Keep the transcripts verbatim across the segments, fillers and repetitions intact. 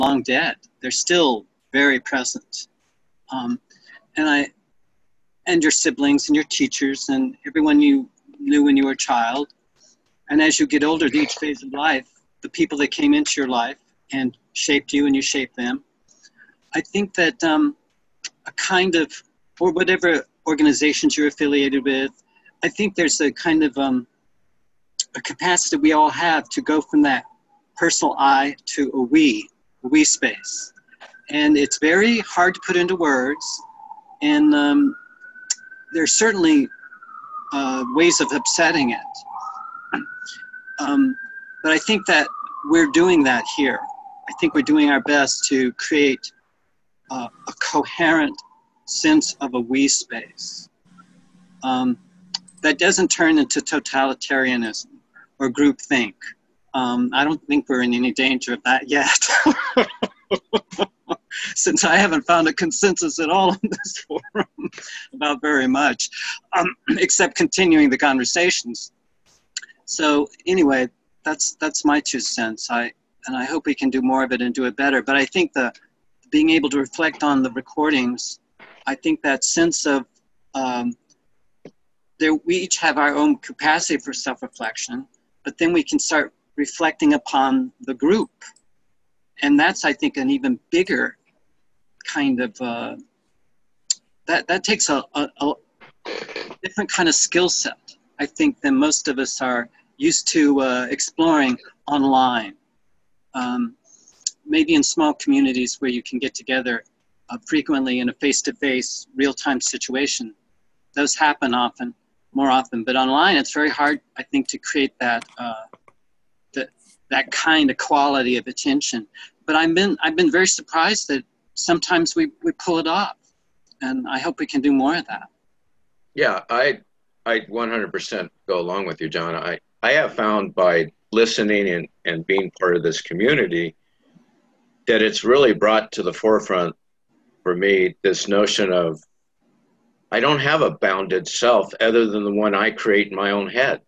long dead. They're still very present. Um, and I, and your siblings and your teachers and everyone you knew when you were a child. And as you get older, at each phase of life, the people that came into your life and shaped you and you shaped them. I think that um, a kind of, or whatever organizations you're affiliated with, I think there's a kind of um, a capacity we all have to go from that personal I to a we, a we space. And it's very hard to put into words. And um, there's certainly uh, ways of upsetting it. Um, but I think that we're doing that here. I think we're doing our best to create uh, a coherent sense of a we space um, that doesn't turn into totalitarianism or groupthink. Um, I don't think we're in any danger of that yet, since I haven't found a consensus at all in this forum about very much, um, except continuing the conversations. So anyway, that's that's my two cents. I and I hope we can do more of it and do it better. But I think the being able to reflect on the recordings, I think that sense of um, there, we each have our own capacity for self-reflection, but then we can start reflecting upon the group. And that's, I think, an even bigger kind of, uh, that, that takes a, a, a different kind of skill set, I think, than most of us are used to uh, exploring online. Um, maybe in small communities where you can get together uh, frequently in a face-to-face, real-time situation. Those happen often, more often. But online, it's very hard, I think, to create that uh, that that kind of quality of attention. But I've been I've been very surprised that sometimes we, we pull it off, and I hope we can do more of that. Yeah, I I one hundred percent go along with you, John. I, I have found by listening and, and being part of this community that it's really brought to the forefront for me this notion of I don't have a bounded self other than the one I create in my own head.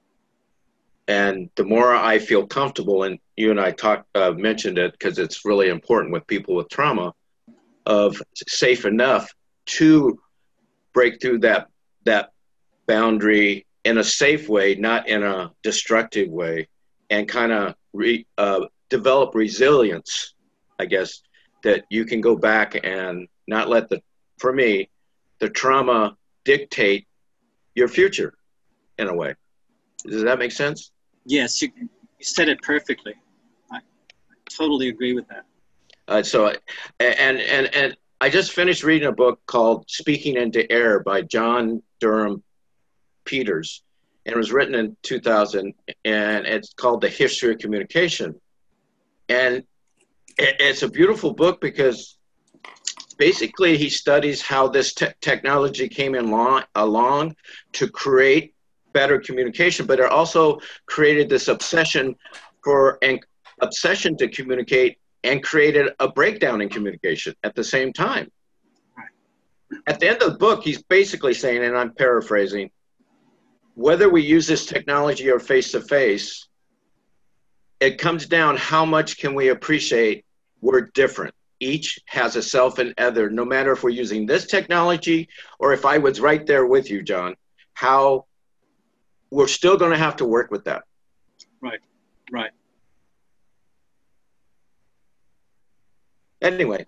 And the more I feel comfortable, and you and I talked, uh, mentioned it because it's really important with people with trauma, of safe enough to break through that that boundary in a safe way, not in a destructive way, and kind of re, uh, develop resilience, I guess, that you can go back and not let the, for me, the trauma dictate your future in a way. Does that make sense? Yes, you, you said it perfectly. I totally agree with that. Uh, so, and, and, and I just finished reading a book called Speaking into Air by John Durham Peters. And it was written in two thousand, and it's called The History of Communication. And it, it's a beautiful book because basically he studies how this te technology came in long, along to create better communication, but it also created this obsession for an obsession to communicate and created a breakdown in communication at the same time. At the end of the book, he's basically saying, and I'm paraphrasing, whether we use this technology or face-to-face, it comes down how much can we appreciate we're different. Each has a self and other, no matter if we're using this technology or if I was right there with you, John, how we're still going to have to work with that. Right, right. Anyway.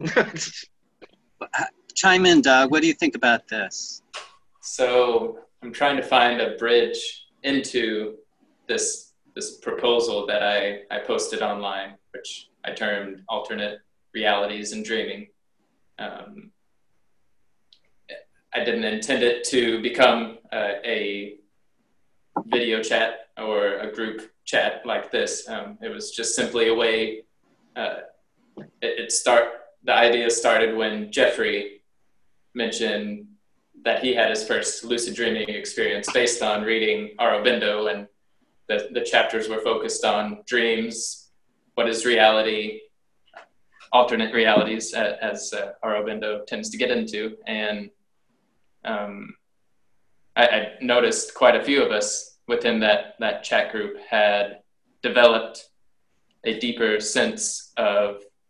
Chime in, Doug. What do you think about this? So I'm trying to find a bridge into this this proposal that I, I posted online, which I termed alternate realities and dreaming. Um, I didn't intend it to become uh, a video chat or a group chat like this. Um, it was just simply a way, uh, it, it start, the idea started when Jeffrey mentioned that he had his first lucid dreaming experience based on reading Aurobindo, and the, the chapters were focused on dreams, what is reality, alternate realities, as, as uh, Aurobindo tends to get into. And um, I, I noticed quite a few of us within that, that chat group had developed a deeper sense of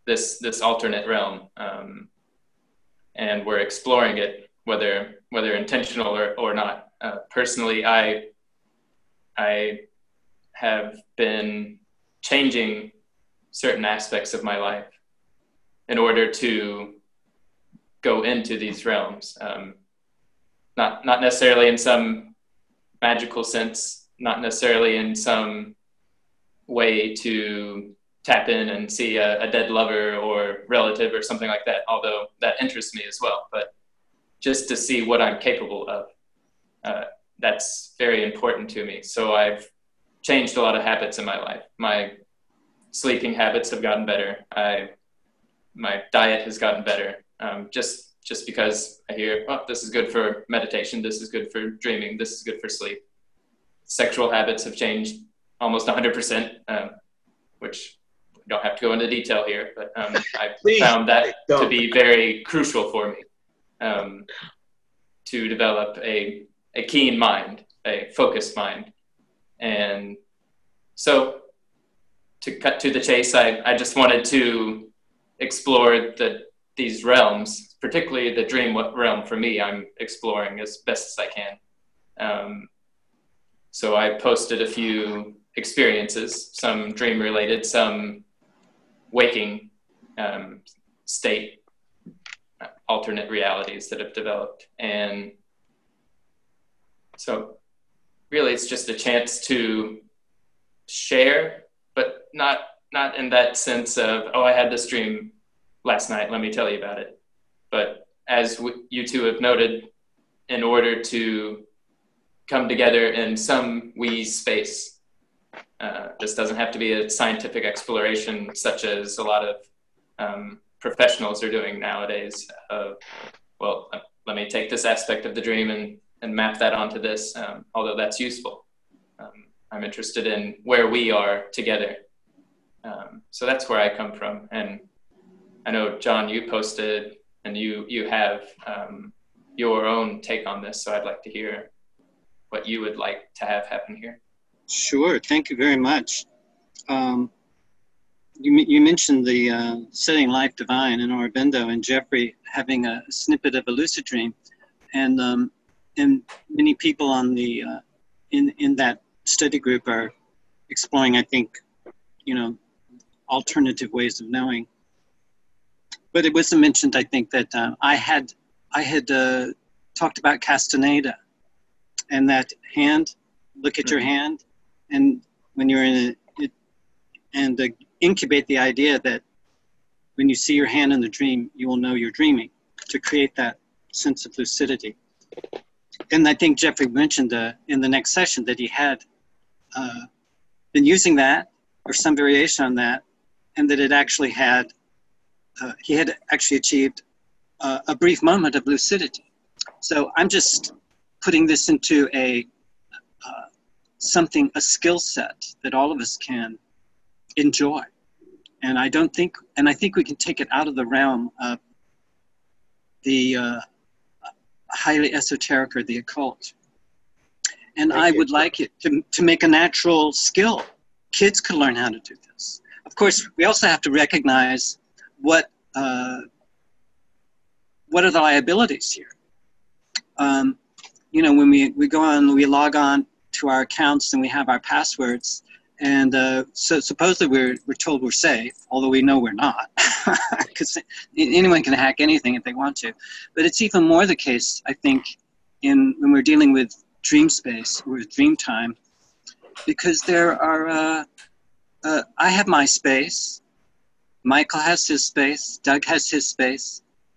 this this alternate realm, um, and we're exploring it, whether whether intentional or, or not. Uh, personally, I I have been changing certain aspects of my life in order to go into these realms. Um, not not necessarily in some magical sense, not necessarily in some way to tap in and see a, a dead lover or relative or something like that, although that interests me as well, but just to see what I'm capable of. Uh, that's very important to me. So I've changed a lot of habits in my life. My sleeping habits have gotten better. I, my diet has gotten better. Um, just, just because I hear, oh, this is good for meditation, this is good for dreaming, this is good for sleep. Sexual habits have changed almost one hundred percent, um, which we don't have to go into detail here, but um, I found that to be very crucial for me, um, to develop a, a keen mind, a focused mind. And so to cut to the chase, I, I just wanted to explore the, these realms, particularly the dream realm for me, I'm exploring as best as I can. Um, so I posted a few experiences, some dream related, some waking um, state, uh, alternate realities that have developed. And so really it's just a chance to share, but not not in that sense of, oh, I had this dream last night, let me tell you about it. But as w- you two have noted, in order to come together in some we space, uh, this doesn't have to be a scientific exploration such as a lot of um, professionals are doing nowadays. Of, well, uh, let me take this aspect of the dream and, and map that onto this, um, although that's useful. Um, I'm interested in where we are together. Um, so that's where I come from. And I know, John, you posted and you, you have um, your own take on this. So I'd like to hear what you would like to have happen here. Sure, thank you very much. Um, you, you mentioned the uh, Setting Life Divine in Aurobindo and Jeffrey having a snippet of a lucid dream. And, um, and many people on the, uh, in, in that study group are exploring, I think, you know, alternative ways of knowing. But it wasn't mentioned, I think, that uh, I had, I had uh, talked about Castaneda and that hand, look at your hand, and when you're in a, it, and uh, incubate the idea that when you see your hand in the dream, you will know you're dreaming, to create that sense of lucidity. And I think Jeffrey mentioned uh, in the next session that he had uh, been using that, or some variation on that, and that it actually had, uh, he had actually achieved uh, a brief moment of lucidity. So I'm just putting this into a uh, something, a skill set that all of us can enjoy. And I don't think, and I think we can take it out of the realm of the uh, highly esoteric or the occult. And Thank I you. would like it to, to make a natural skill. Kids could learn how to do this. Of course, we also have to recognize what, uh, what are the liabilities here. Um, you know, when we, we go on, we log on to our accounts and we have our passwords, and uh, so supposedly we're, we're told we're safe, although we know we're not, because anyone can hack anything if they want to. But it's even more the case, I think, in when we're dealing with dream space or with dream time, because there are, uh, uh, I have my space, Michael has his space, Doug has his space,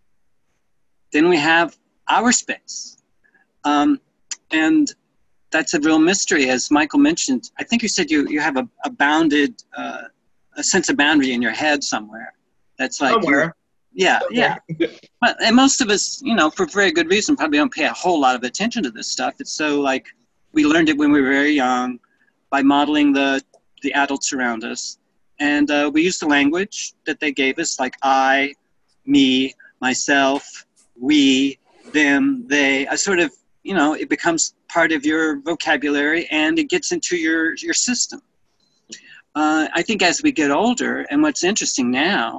then we have our space. Um, and that's a real mystery, as Michael mentioned. I think you said you, you have a, a bounded, uh, a sense of boundary in your head somewhere. That's like, somewhere. Yeah, yeah. But, and most of us, you know, for very good reason, probably don't pay a whole lot of attention to this stuff. It's so like, we learned it when we were very young by modeling the, the adults around us. And uh, we used the language that they gave us, like I, me, myself, we, them, they. I sort of, you know, it becomes part of your vocabulary and it gets into your, your system. Uh, I think as we get older, and what's interesting now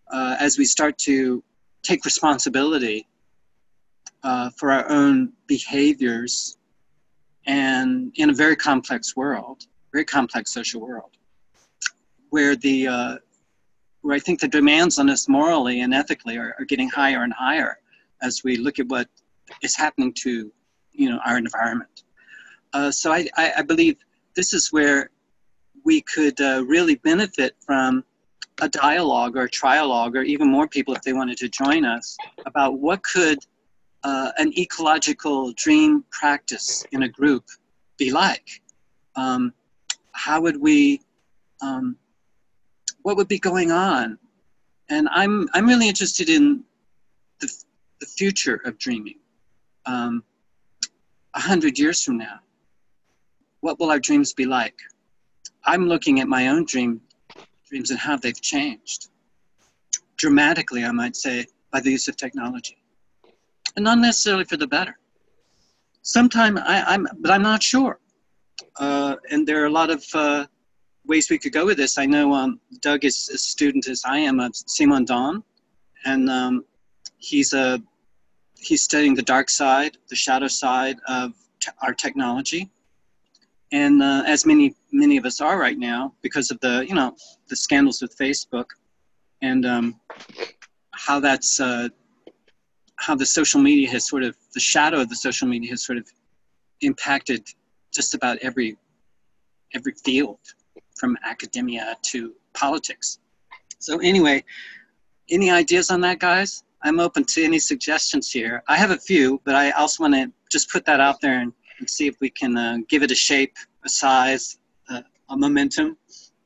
uh, as we start to take responsibility uh, for our own behaviors, and in a very complex world, very complex social world, where the uh, where I think the demands on us morally and ethically are, are getting higher and higher as we look at what is happening to, you know, our environment. Uh, so I, I, I believe this is where we could uh, really benefit from a dialogue or a trialogue, or even more people if they wanted to join us, about what could uh, an ecological dream practice in a group be like. Um, how would we, um, what would be going on? And I'm, I'm really interested in the, the future of dreaming. Um, a hundred years from now, what will our dreams be like? I'm looking at my own dream, dreams and how they've changed. Dramatically, I might say, by the use of technology. And not necessarily for the better. Sometime, I, I'm, but I'm not sure. Uh, and there are a lot of uh, ways we could go with this. I know um, Doug is a student, as I am, of Simondon, and um, he's a he's studying the dark side, the shadow side of t- our technology. And uh, as many many of us are right now, because of the you know the scandals with Facebook, and um, how that's uh, how the social media has sort of the shadow of the social media has sort of impacted just about every every field, from academia to politics. So anyway, any ideas on that, guys? I'm open to any suggestions here. I have a few, but I also want to just put that out there and, and see if we can uh, give it a shape, a size, uh, a momentum.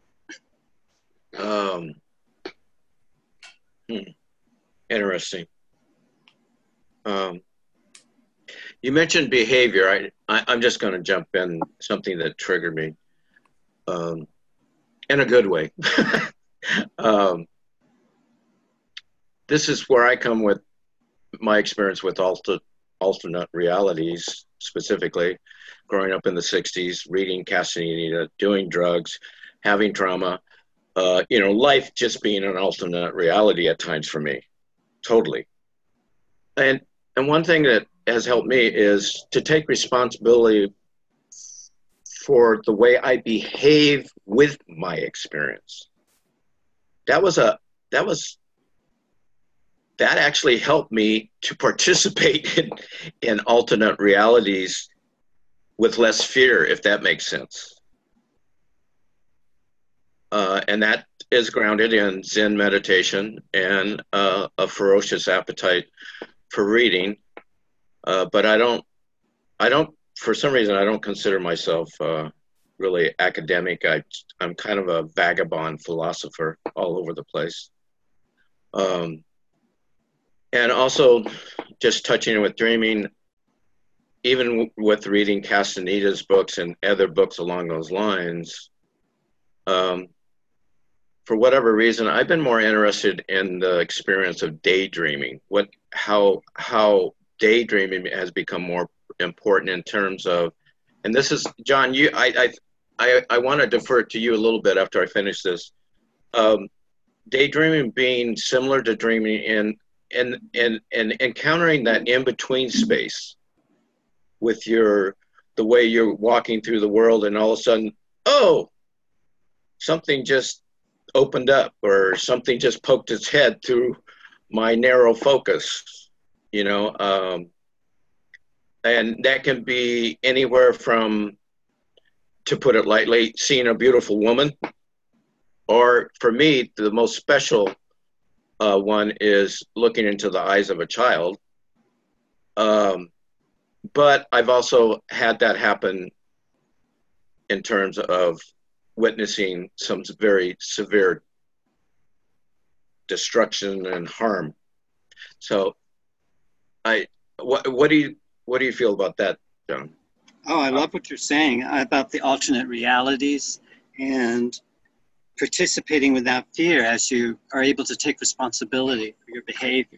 Um, hmm. Interesting. Um, you mentioned behavior. I, I, I'm just going to jump in, something that triggered me um, in a good way. um, this is where I come with my experience with alter, alternate realities, specifically growing up in the sixties, reading Castaneda, doing drugs, having trauma, uh, you know, life just being an alternate reality at times for me, totally. And and one thing that has helped me is to take responsibility for the way I behave with my experience. That was a, that was, that actually helped me to participate in, in alternate realities with less fear, if that makes sense. Uh, and that is grounded in Zen meditation and uh, a ferocious appetite for reading. Uh, but I don't, I don't, for some reason, I don't consider myself uh, really academic. I, I'm kind of a vagabond philosopher all over the place. Um, and also just touching with dreaming, even w- with reading Castaneda's books and other books along those lines, um, for whatever reason, I've been more interested in the experience of daydreaming. What, how, how daydreaming has become more important in terms of, and this is, John, you, I, I, I, I want to defer to you a little bit after I finish this. Um, daydreaming being similar to dreaming in, and and and encountering that in-between space with your, the way you're walking through the world, and all of a sudden, oh, something just opened up, or something just poked its head through my narrow focus, you know, um, and that can be anywhere from, to put it lightly, seeing a beautiful woman, or for me, the most special uh, one is looking into the eyes of a child. Um, but I've also had that happen in terms of witnessing some very severe destruction and harm. So, I what what do you what do you feel about that, John? Oh, I love what you're saying about the alternate realities and participating without fear as you are able to take responsibility for your behavior.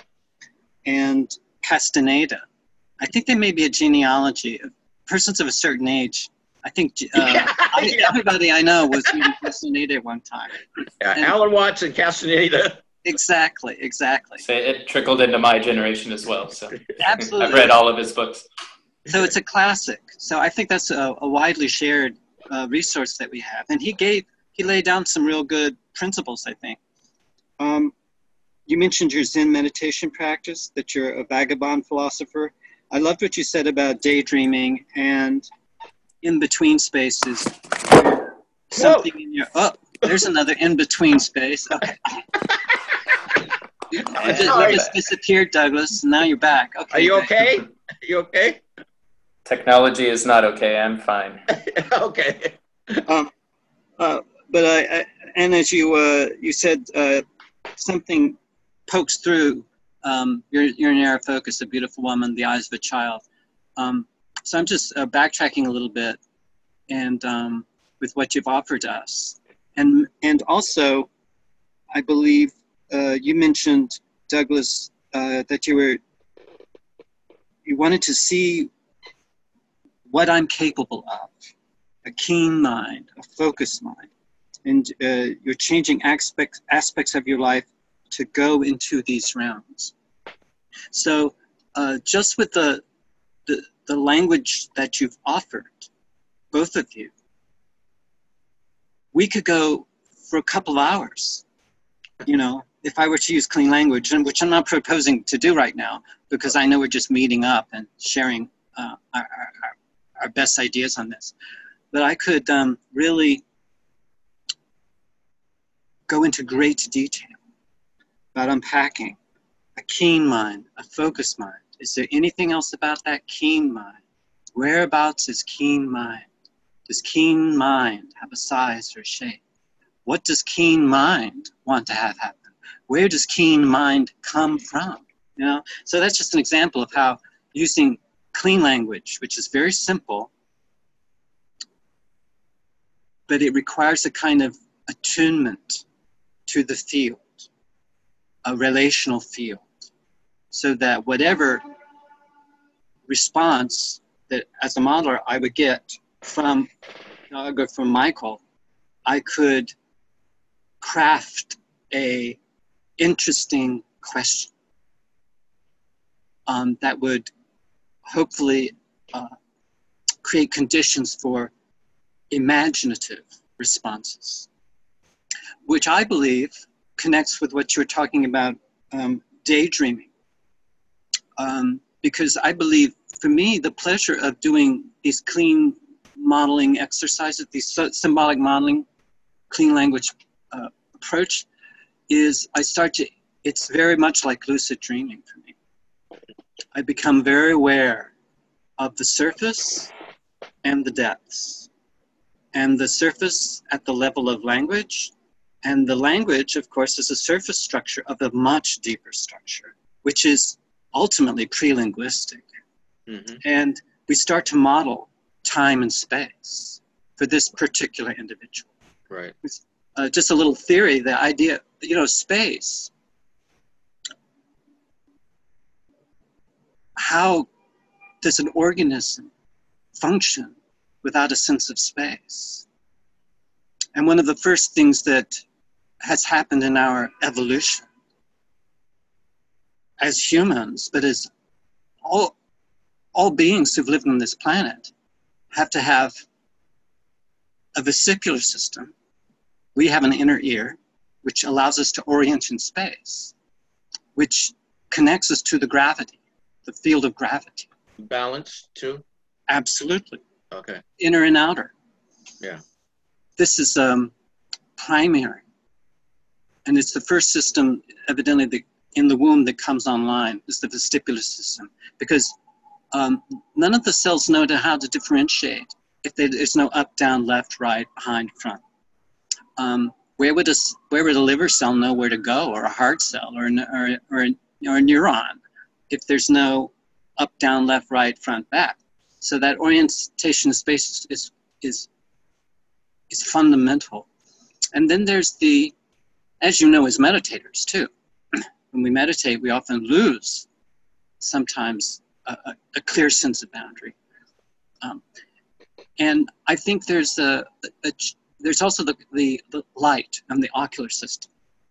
And Castaneda, I think there may be a genealogy of persons of a certain age. I think uh, yeah, I, yeah. everybody I know was reading Castaneda at one time. Yeah, and, Alan Watts and Castaneda. Exactly, exactly. So it trickled into my generation as well. So Absolutely. I've read all of his books. So it's a classic. So I think that's a, a widely shared uh, resource that we have. And he gave, he laid down some real good principles, I think. Um, you mentioned your Zen meditation practice, that you're a vagabond philosopher. I loved what you said about daydreaming and in-between spaces. Something Whoa. in your, oh, there's another in-between space. Okay. You, you, just, you just disappeared, Douglas. Now you're back. Okay. Are you okay? Are you okay? Technology is not okay. I'm fine. Okay. Um, uh, but I, I, and as you uh, you said, uh, something pokes through um, your your narrow focus, a beautiful woman, the eyes of a child. Um, so I'm just uh, backtracking a little bit, and um, with what you've offered us, and and also, I believe uh, you mentioned, Douglas, uh, that you were you wanted to see what I'm capable of, a keen mind, a focused mind, and uh, you're changing aspects aspects of your life to go into these realms. So uh, just with the, the the language that you've offered, both of you, we could go for a couple hours, you know, if I were to use clean language, and which I'm not proposing to do right now, because I know we're just meeting up and sharing uh, our, our, our best ideas on this. But I could um, really go into great detail about unpacking a keen mind, a focused mind. Is there anything else about that keen mind? Whereabouts is keen mind? Does keen mind have a size or a shape? What does keen mind want to have happen? Where does keen mind come from? You know, so that's just an example of how using clean language, which is very simple, but it requires a kind of attunement to the field, a relational field, so that whatever response that as a modeler I would get from Doug or from Michael, I could craft a interesting question um, that would hopefully uh, create conditions for imaginative responses, which I believe connects with what you're talking about, um, daydreaming. Um, because I believe, for me, the pleasure of doing these clean modeling exercises, these symbolic modeling, clean language uh, approach, is I start to, it's very much like lucid dreaming for me. I become very aware of the surface and the depths, and the surface at the level of language, and the language, of course, is a surface structure of a much deeper structure, which is ultimately pre-linguistic. Mm-hmm. And we start to model time and space for this particular individual. Right. Uh, just a little theory, the idea, you know, space. How does an organism function without a sense of space? And one of the first things that has happened in our evolution as humans, but as all, all beings who've lived on this planet, have to have a vesicular system. We have an inner ear, which allows us to orient in space, which connects us to the gravity, the field of gravity. Balance too? Absolutely. Okay. Inner and outer. Yeah. This is um, primary. And it's the first system, evidently, the, in the womb that comes online, is the vestibular system. Because um, none of the cells know to how to differentiate if there's no up, down, left, right, behind, front. Um, where would a where would a liver cell know where to go, or a heart cell, or an, or or a, or a neuron, if there's no up, down, left, right, front, back? So that orientation of space is is is fundamental. And then there's the, as you know, as meditators too, when we meditate, we often lose sometimes a, a, a clear sense of boundary. Um, and I think there's a, a, a there's also the, the, the light and the ocular system.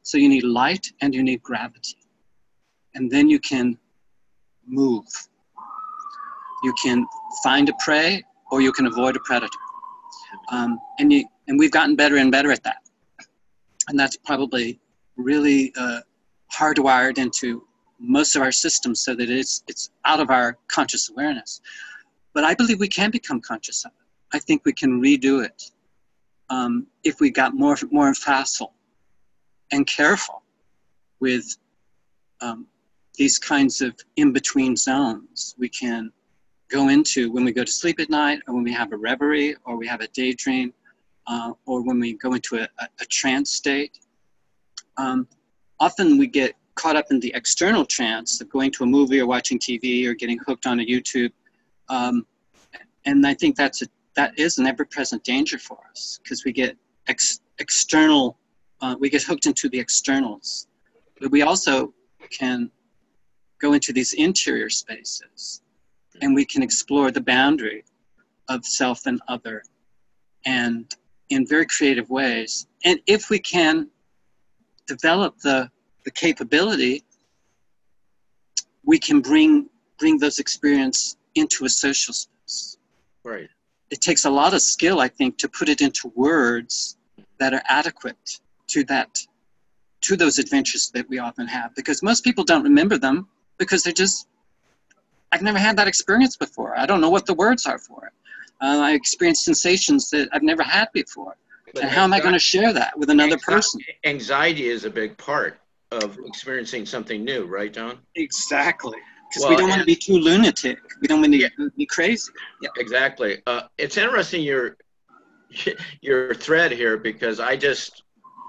So you need light and you need gravity. And then you can move. You can find a prey or you can avoid a predator. Um, and, you, and we've gotten better and better at that. And that's probably really uh, hardwired into most of our systems so that it's, it's out of our conscious awareness. But I believe we can become conscious of it. I think we can redo it um, if we got more, more facile and careful with um, these kinds of in-between zones we can go into when we go to sleep at night, or when we have a reverie, or we have a daydream, uh, or when we go into a, a, a trance state. Um, often we get caught up in the external trance of going to a movie or watching T V or getting hooked on a YouTube. Um, and I think that's a, that is an ever-present danger for us, because we get ex, external, uh, we get hooked into the externals. But we also can go into these interior spaces, and we can explore the boundary of self and other, and in very creative ways. And if we can develop the, the capability, we can bring, bring those experiences into a social space. Right. It takes a lot of skill, I think, to put it into words that are adequate to that, to those adventures that we often have, because most people don't remember them because they're just, I've never had that experience before. I don't know what the words are for it. Uh, I experienced sensations that I've never had before. But and how am I going to share that with another anxiety, person? Anxiety is a big part of experiencing something new, right, John? Exactly. Because Well, we don't want to be too lunatic. We don't want to Yeah. be crazy. Yeah. Exactly. Uh, it's interesting your your thread here, because I just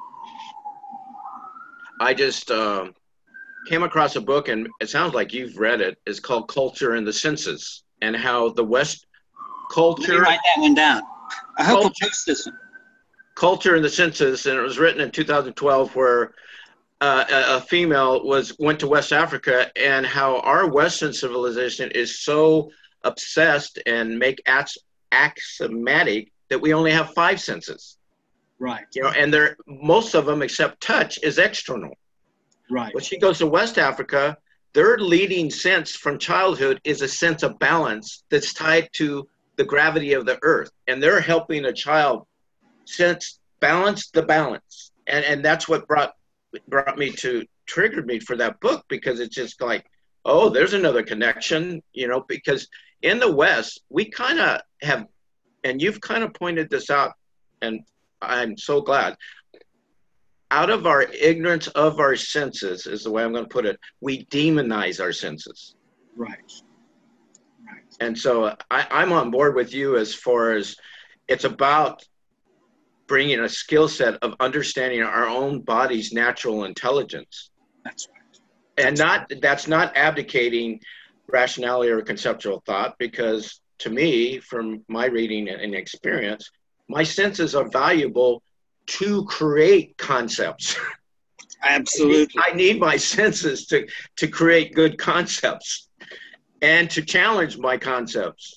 I just um, came across a book, and it sounds like you've read it. It's called Culture and the Senses, and how the West Let me culture write that one down. I hope Culture. we'll post this one. Culture and the Senses, and it was written in two thousand twelve, where uh, a, a female was went to West Africa, and how our Western civilization is so obsessed and make ax- axiomatic that we only have five senses. Right. You know, and they're most of them, except touch, is external. Right. When she goes to West Africa, their leading sense from childhood is a sense of balance that's tied to the gravity of the earth, and they're helping a child sense balance the balance, and and that's what brought brought me to triggered me for that book, because it's just like, oh, there's another connection, you know, because in the West we kind of have, and you've kind of pointed this out, and I'm so glad, out of our ignorance of our senses is the way I'm going to put it, we demonize our senses. Right. Right. And so I, I'm on board with you as far as it's about bringing a skill set of understanding our own body's natural intelligence. That's right. And not that's not abdicating rationality or conceptual thought, because to me, from my reading and experience, my senses are valuable to create concepts. Absolutely. I need my senses to, to create good concepts and to challenge my concepts.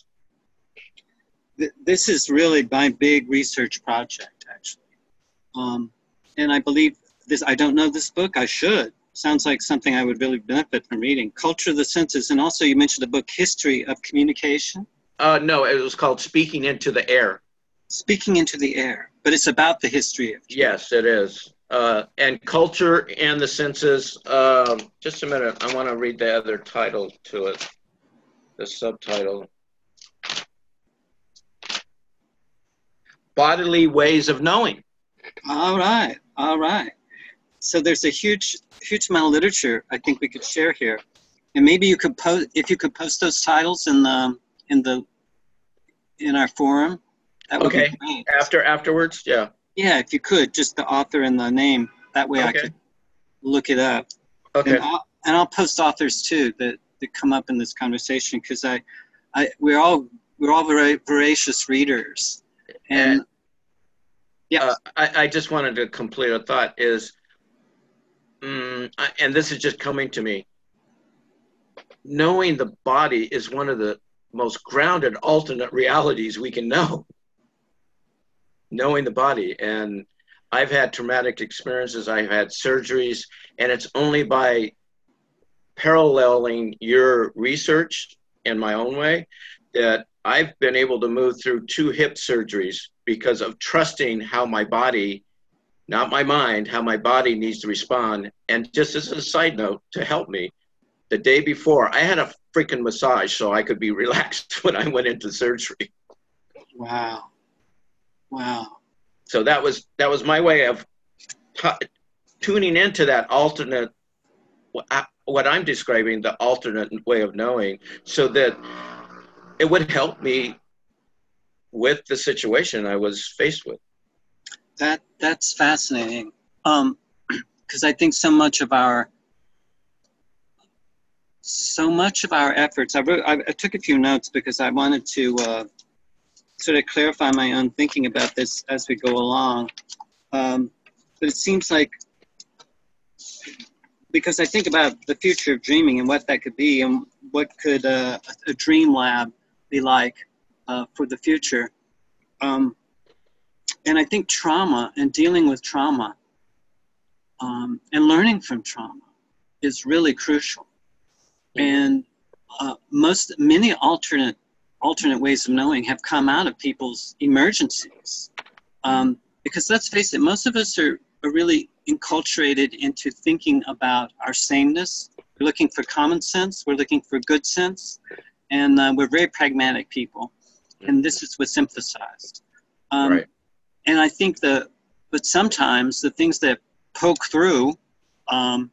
This is really my big research project, actually. Um, and I believe this, I don't know this book, I should. Sounds like something I would really benefit from reading. Culture of the Senses, and also you mentioned the book History of Communication. Uh, no, it was called Speaking into the Air. Speaking into the Air, but it's about the history of communication. Yes, it is. Uh, and Culture and the Senses, uh, just a minute, I want to read the other title to it, the subtitle. Bodily Ways of Knowing. All right, all right. So there's a huge, huge amount of literature I think we could share here, and maybe you could post, if you could post those titles in the in the in our forum. That would Okay. be great. After afterwards, yeah. Yeah, if you could, just the author and the name. That way I Okay. could look it up. Okay. And I'll, and I'll post authors too that, that come up in this conversation, because I, I we're all we're all very voracious readers. And, And yeah, uh, I, I just wanted to complete a thought is, um, I, and this is just coming to me, knowing the body is one of the most grounded alternate realities we can know. Knowing the body. And I've had traumatic experiences, I've had surgeries, and it's only by paralleling your research in my own way that I've been able to move through two hip surgeries because of trusting how my body, not my mind, how my body needs to respond. And just as a side note to help me, the day before, I had a freaking massage so I could be relaxed when I went into surgery. Wow. Wow. So that was that was my way of t- tuning into that alternate, what I'm describing, the alternate way of knowing, so that it would help me with the situation I was faced with. That that's fascinating. Um, because I think so much of our so much of our efforts. I wrote. I, I took a few notes because I wanted to uh, sort of clarify my own thinking about this as we go along. Um, but it seems like, because I think about the future of dreaming and what that could be, and what could uh, a dream lab be like uh, for the future. Um, and I think trauma and dealing with trauma um, and learning from trauma is really crucial. And uh, most, many alternate, alternate ways of knowing have come out of people's emergencies. Um, because let's face it, most of us are, are really enculturated into thinking about our sameness. We're looking for common sense. We're looking for good sense. And uh, we're very pragmatic people. And this is what's emphasized. Um, right. And I think the, but sometimes the things that poke through um,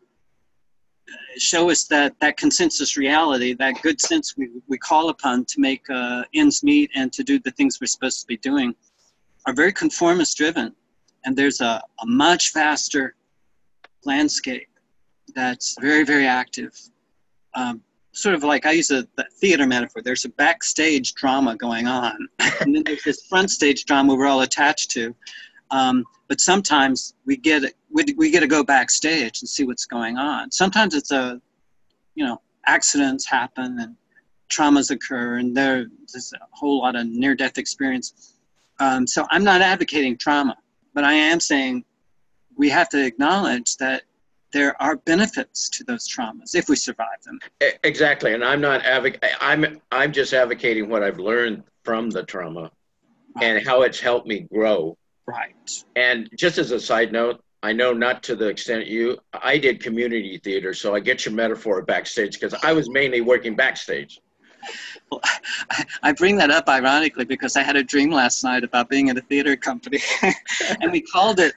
show us that that consensus reality, that good sense we, we call upon to make uh, ends meet and to do the things we're supposed to be doing, are very conformist driven. And there's a, a much faster landscape that's very, very active. Um, sort of like, I use a the theater metaphor. There's a backstage drama going on. And then there's this front stage drama we're all attached to. Um, but sometimes we get we, we get to go backstage and see what's going on. Sometimes it's a, you know, accidents happen and traumas occur, and there, there's a whole lot of near-death experience. Um, so I'm not advocating trauma, but I am saying we have to acknowledge that there are benefits to those traumas if we survive them. Exactly, and I'm not advoc- I'm I'm just advocating what I've learned from the trauma, right, and how it's helped me grow. Right. And just as a side note, I know not to the extent you, I did community theater, so I get your metaphor of backstage because I was mainly working backstage. Well, I bring that up ironically because I had a dream last night about being at a theater company, and we called it,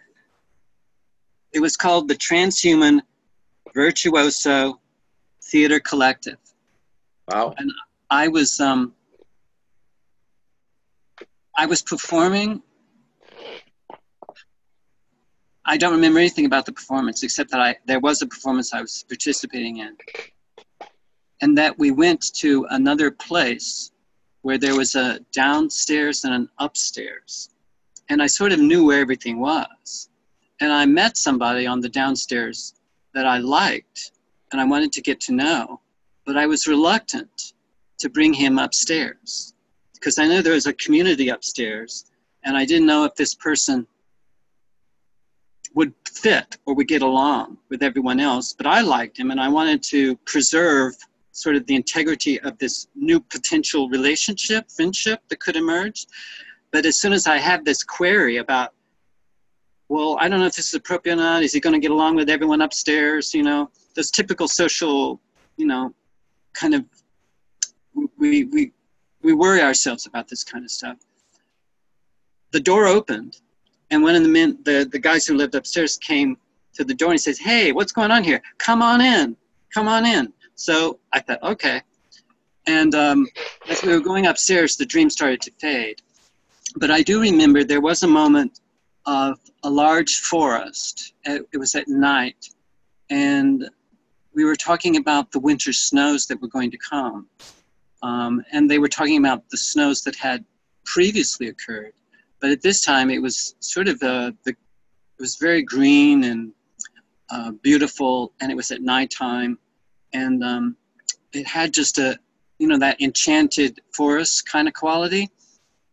it was called the Transhuman Virtuoso Theater Collective. Wow. And I was, um, I was performing. I don't remember anything about the performance except that I, there was a performance I was participating in. And that we went to another place where there was a downstairs and an upstairs. And I sort of knew where everything was. And I met somebody on the downstairs that I liked and I wanted to get to know, but I was reluctant to bring him upstairs because I knew there was a community upstairs and I didn't know if this person would fit or would get along with everyone else, but I liked him and I wanted to preserve sort of the integrity of this new potential relationship, friendship that could emerge. But as soon as I had this query about, well, I don't know if this is appropriate or not, is he going to get along with everyone upstairs, you know, those typical social, you know, kind of, we, we, we worry ourselves about this kind of stuff. The door opened. And one of the men, the, the guys who lived upstairs came to the door and he says, hey, what's going on here? Come on in, come on in. So I thought, okay. And um, as we were going upstairs, the dream started to fade. But I do remember there was a moment of a large forest. It was at night. And we were talking about the winter snows that were going to come. Um, and they were talking about the snows that had previously occurred. But at this time, it was sort of uh, the, it was very green and uh, beautiful, and it was at nighttime, and um, it had just a, you know, that enchanted forest kind of quality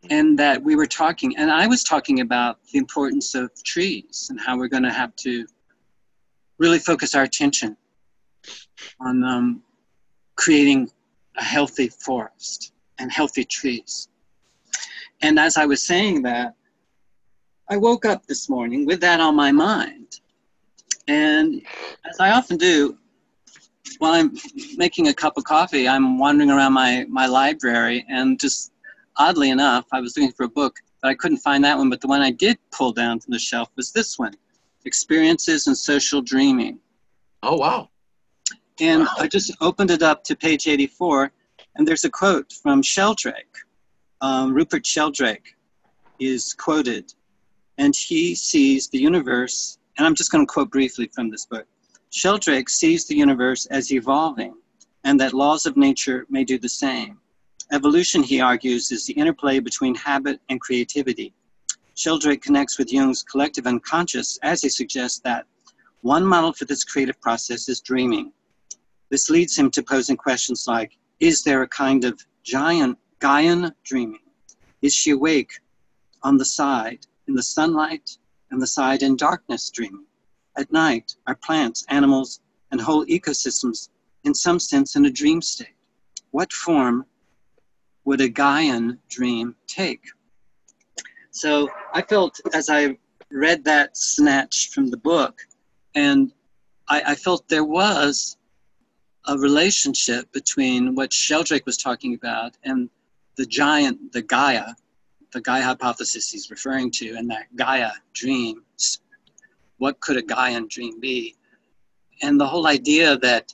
and that we were talking, and I was talking about the importance of trees and how we're going to have to really focus our attention on um, creating a healthy forest and healthy trees. And as I was saying that, I woke up this morning with that on my mind. And as I often do, while I'm making a cup of coffee, I'm wandering around my, my library, and just oddly enough, I was looking for a book, but I couldn't find that one. But the one I did pull down from the shelf was this one, Experiences in Social Dreaming. Oh, wow. And wow. I just opened it up to page eighty-four, and there's a quote from Sheldrake. Um, Rupert Sheldrake is quoted, and he sees the universe, and I'm just going to quote briefly from this book. Sheldrake sees the universe as evolving, and that laws of nature may do the same. Evolution, he argues, is the interplay between habit and creativity. Sheldrake connects with Jung's collective unconscious as he suggests that one model for this creative process is dreaming. This leads him to posing questions like, is there a kind of giant Gaian dreaming? Is she awake on the side in the sunlight and the side in darkness dreaming? At night, are plants, animals, and whole ecosystems in some sense in a dream state? What form would a Gaian dream take? So I felt as I read that snatch from the book, and I, I felt there was a relationship between what Sheldrake was talking about and the giant, the Gaia, the Gaia hypothesis he's referring to, and that Gaia dream. What could a Gaian dream be? And the whole idea that,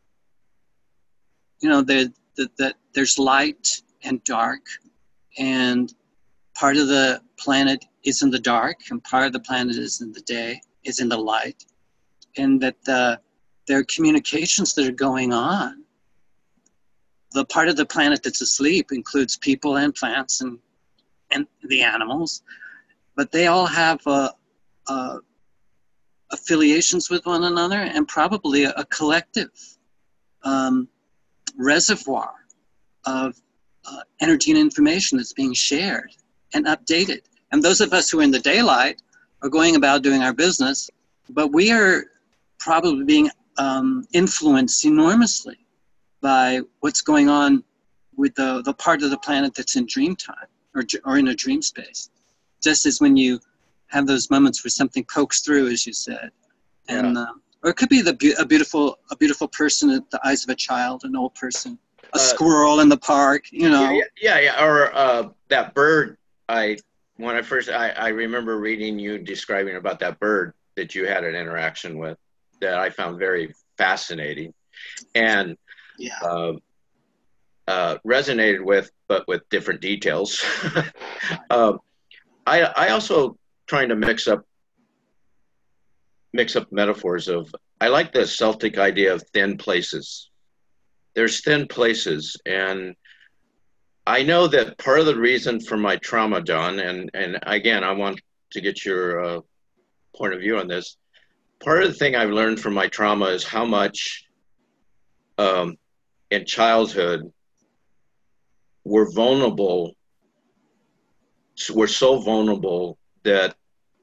you know, there, that, that there's light and dark, and part of the planet is in the dark, and part of the planet is in the day, is in the light, and that the, there are communications that are going on. The part of the planet that's asleep includes people and plants and, and the animals, but they all have a, a affiliations with one another, and probably a, a collective um, reservoir of uh, energy and information that's being shared and updated. And those of us who are in the daylight are going about doing our business, but we are probably being um, influenced enormously by what's going on with the, the part of the planet that's in dream time or, or in a dream space. Just as when you have those moments where something pokes through, as you said, and yeah. uh, or it could be the be- a beautiful a beautiful person at the eyes of a child, an old person, a uh, squirrel in the park, you know. Yeah, yeah, yeah. Or uh, that bird. I when I first I, I remember reading you describing about that bird that you had an interaction with that I found very fascinating, and yeah. uh, uh, resonated with, but with different details. uh, I I also trying to mix up mix up metaphors of, I like the Celtic idea of thin places. There's thin places, and I know that part of the reason for my trauma, John, and, and again, I want to get your uh, point of view on this. Part of the thing I've learned from my trauma is how much um, in childhood we're vulnerable, we're so vulnerable that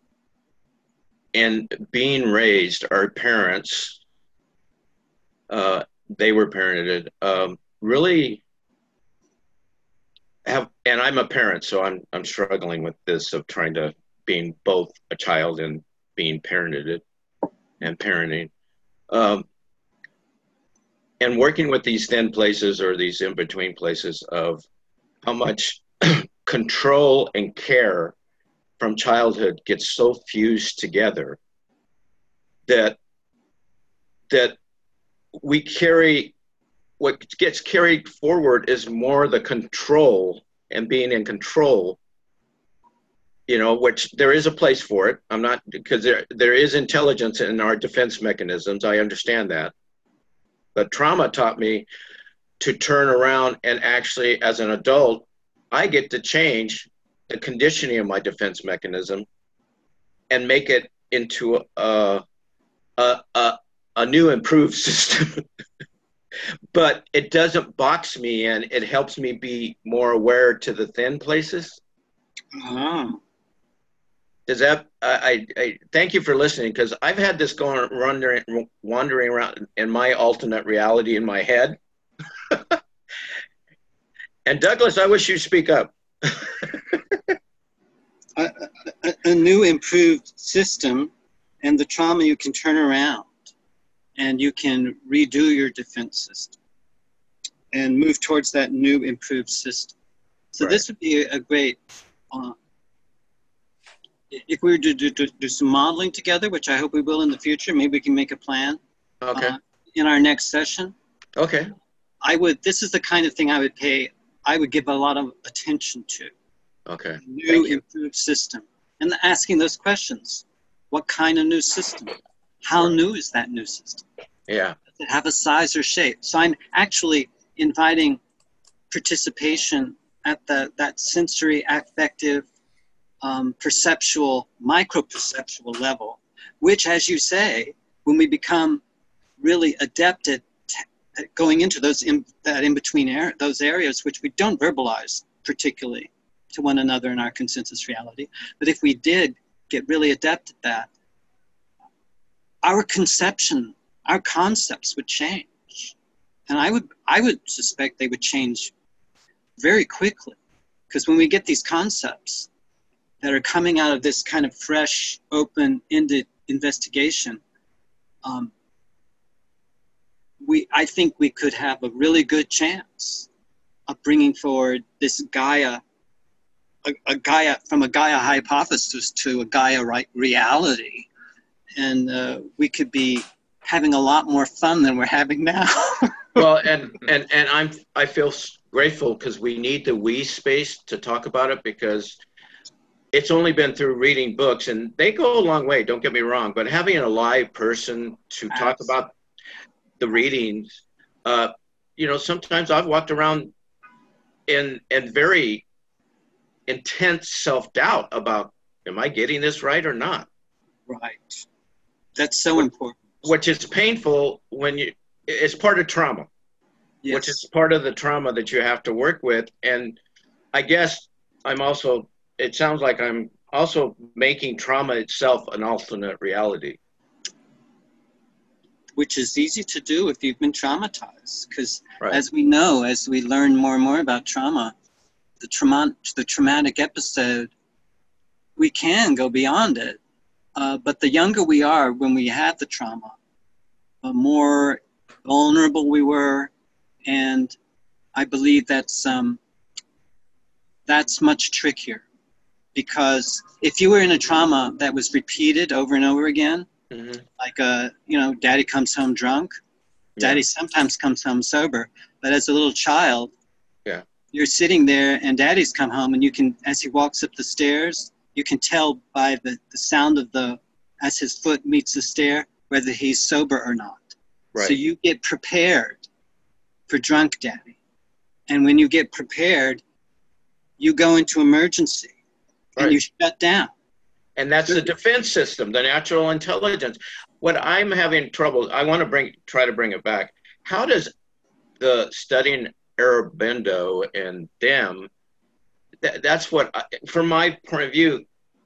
in being raised, our parents, uh, they were parented, um, really have, and I'm a parent, so I'm I'm struggling with this of trying to being both a child and being parented and parenting. Um, and working with these thin places or these in-between places of how much control and care from childhood gets so fused together that that we carry, what gets carried forward is more the control and being in control, you know, which there is a place for it. I'm not, because there there is intelligence in our defense mechanisms. I understand that. But trauma taught me to turn around and actually, as an adult, I get to change the conditioning of my defense mechanism and make it into a, a, a, a new improved system. But it doesn't box me in. It helps me be more aware to the thin places. Oh. Does that, I, I, I thank you for listening, because I've had this going, wandering, wandering around in my alternate reality in my head. And Douglas, I wish you'd speak up. a, a, a new improved system, and the trauma you can turn around, and you can redo your defense system and move towards that new improved system. So right. This would be a, a great, uh, if we were to do, do, do some modeling together, which I hope we will in the future, maybe we can make a plan okay. uh, in our next session. Okay. I would, this is the kind of thing I would pay, I would give a lot of attention to. Okay. New improved system. And asking those questions. What kind of new system? How right. new is that new system? Yeah. Does it have a size or shape? So I'm actually inviting participation at the, that sensory, affective, um, perceptual, micro-perceptual level, which, as you say, when we become really adept at going into those in, that in-between area, those areas which we don't verbalize particularly to one another in our consensus reality, but if we did get really adept at that, our conception, our concepts would change. And I would, I would suspect they would change very quickly, because when we get these concepts that are coming out of this kind of fresh, open-ended investigation, um, we, I think we could have a really good chance of bringing forward this Gaia, a, a Gaia, from a Gaia hypothesis to a Gaia right reality. And uh, we could be having a lot more fun than we're having now. Well, and, and, and I'm, I feel grateful, because we need the we space to talk about it, because it's only been through reading books, and they go a long way, don't get me wrong, but having a live person to talk Absolutely. About the readings, uh, you know, sometimes I've walked around in, in very intense self-doubt about, am I getting this right or not? Right. That's so important. Which is painful when you, it's part of trauma, yes. Which is part of the trauma that you have to work with. And I guess I'm also, it sounds like I'm also making trauma itself an alternate reality. Which is easy to do if you've been traumatized. Because right. as we know, as we learn more and more about trauma, the, trauma, the traumatic episode, we can go beyond it. Uh, but the younger we are when we have the trauma, the more vulnerable we were. And I believe that's, um, that's much trickier. Because if you were in a trauma that was repeated over and over again, mm-hmm. like, uh, you know, daddy comes home drunk, yeah. daddy sometimes comes home sober, but as a little child, yeah. you're sitting there and daddy's come home, and you can, as he walks up the stairs, you can tell by the, the sound of the, as his foot meets the stair, whether he's sober or not. Right. So you get prepared for drunk daddy. And when you get prepared, you go into emergency and right. you shut down. And that's the defense system, the natural intelligence. What I'm having trouble, I want to bring, try to bring it back. How does the studying Aurobindo and them, that, that's what, from my point of view,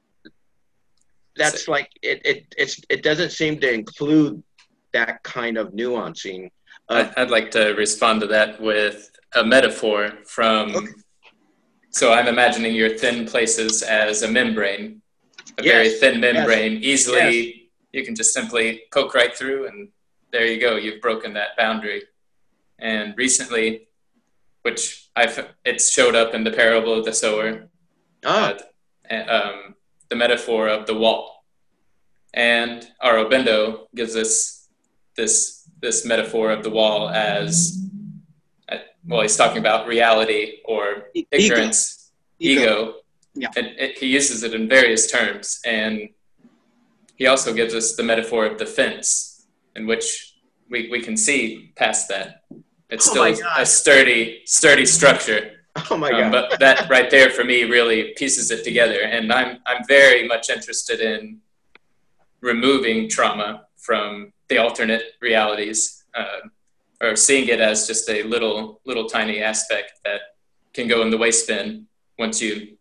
that's like, it, it, it's, it doesn't seem to include that kind of nuancing. Of, I'd like to respond to that with a metaphor from, okay. So I'm imagining your thin places as a membrane. A yes. very thin membrane, yes. easily, yes. you can just simply poke right through, and there you go, you've broken that boundary. And recently, which I've, it's showed up in the parable of the sower, oh. uh, um, the metaphor of the wall. And Aurobindo gives us this, this metaphor of the wall as, uh, well, he's talking about reality or ignorance, ego. ego. ego. Yeah. It, it, he uses it in various terms, and he also gives us the metaphor of the fence, in which we, we can see past that. It's still oh a sturdy, sturdy structure. Oh my God! Um, but that right there for me really pieces it together, and I'm I'm very much interested in removing trauma from the alternate realities, uh, or seeing it as just a little little tiny aspect that can go in the waste bin once you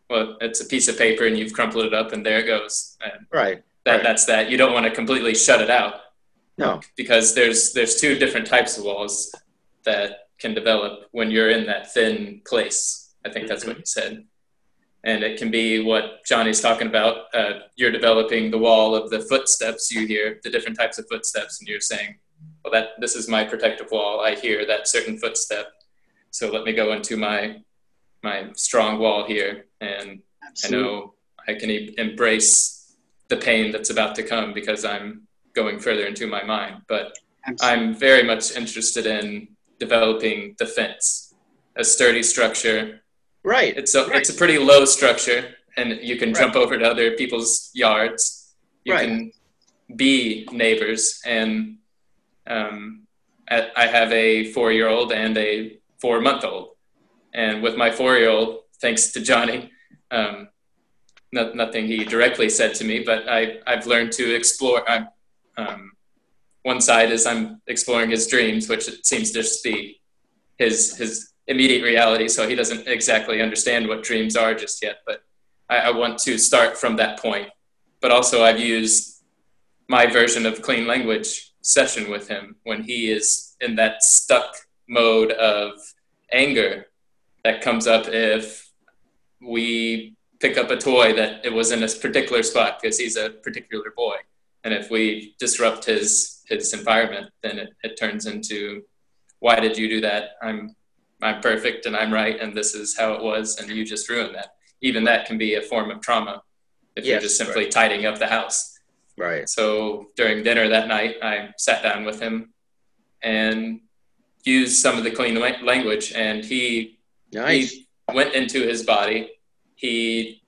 well, it's a piece of paper and you've crumpled it up and there it goes. And Right. That right. that's that. You don't want to completely shut it out. No. Because there's there's two different types of walls that can develop when you're in that thin place. I think that's what you said. And it can be what Johnny's talking about. Uh, you're developing the wall of the footsteps you hear, the different types of footsteps, and you're saying, well, that this is my protective wall. I hear that certain footstep. So let me go into my my strong wall here. And Absolutely. I know I can e- embrace the pain that's about to come because I'm going further into my mind. But Absolutely. I'm very much interested in developing the fence, a sturdy structure. Right. It's a, right. it's a pretty low structure, and you can right. jump over to other people's yards. You right. can be neighbors. And um, I, I have a four-year-old and a four-month-old. And with my four-year-old, thanks to Johnny, um, not, nothing he directly said to me, but I, I've learned to explore. I'm, um, one side is I'm exploring his dreams, which it seems to just be his his immediate reality, so he doesn't exactly understand what dreams are just yet. But I, I want to start from that point. But also I've used my version of clean language session with him when he is in that stuck mode of anger that comes up if we pick up a toy that it was in a particular spot because he's a particular boy. And if we disrupt his his environment, then it, it turns into, why did you do that? I'm I'm perfect and I'm right and this is how it was and you just ruined that. Even that can be a form of trauma if yes, you're just simply right. tidying up the house. Right. So during dinner that night, I sat down with him and used some of the clean language, and he, nice. he went into his body. He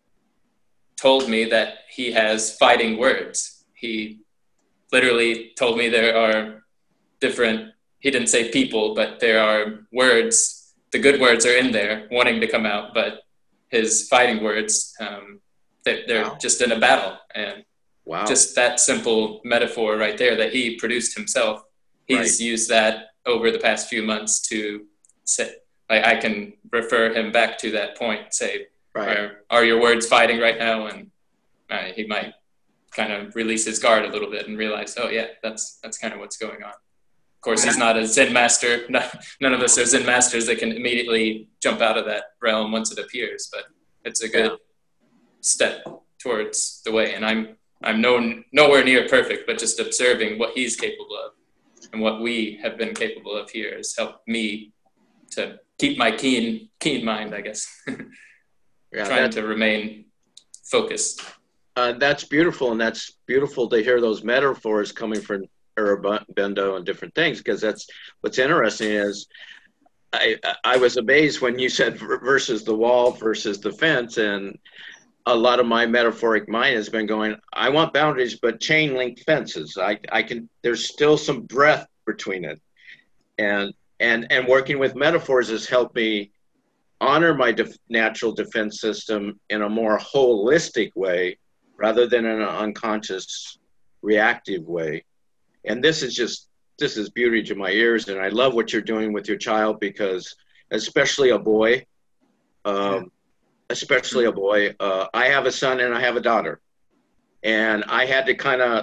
told me that he has fighting words. He literally told me there are different, he didn't say people, but there are words. The good words are in there wanting to come out, but his fighting words, um, they, they're wow. just in a battle. And wow. just that simple metaphor right there that he produced himself, he's right. used that over the past few months to say, like, I can refer him back to that point, say, right. are, are your words fighting right now? And uh, he might kind of release his guard a little bit and realize, oh yeah, that's that's kind of what's going on. Of course, he's not a Zen master. None of us are Zen masters that can immediately jump out of that realm once it appears, but it's a good yeah. step towards the way. And I'm I'm no, nowhere near perfect, but just observing what he's capable of and what we have been capable of here has helped me to keep my keen keen mind, I guess, yeah, trying to remain focused. Uh, that's beautiful, and that's beautiful to hear those metaphors coming from Aurobindo and different things, because that's what's interesting is I I was amazed when you said versus the wall versus the fence, and a lot of my metaphoric mind has been going, I want boundaries, but chain link fences. I, I can, there's still some breadth between it. And, and, and working with metaphors has helped me honor my def- natural defense system in a more holistic way, rather than in an unconscious reactive way. And this is just, this is beauty to my ears. And I love what you're doing with your child, because especially a boy, um, yeah. especially a boy. Uh, I have a son and I have a daughter. And I had to kind of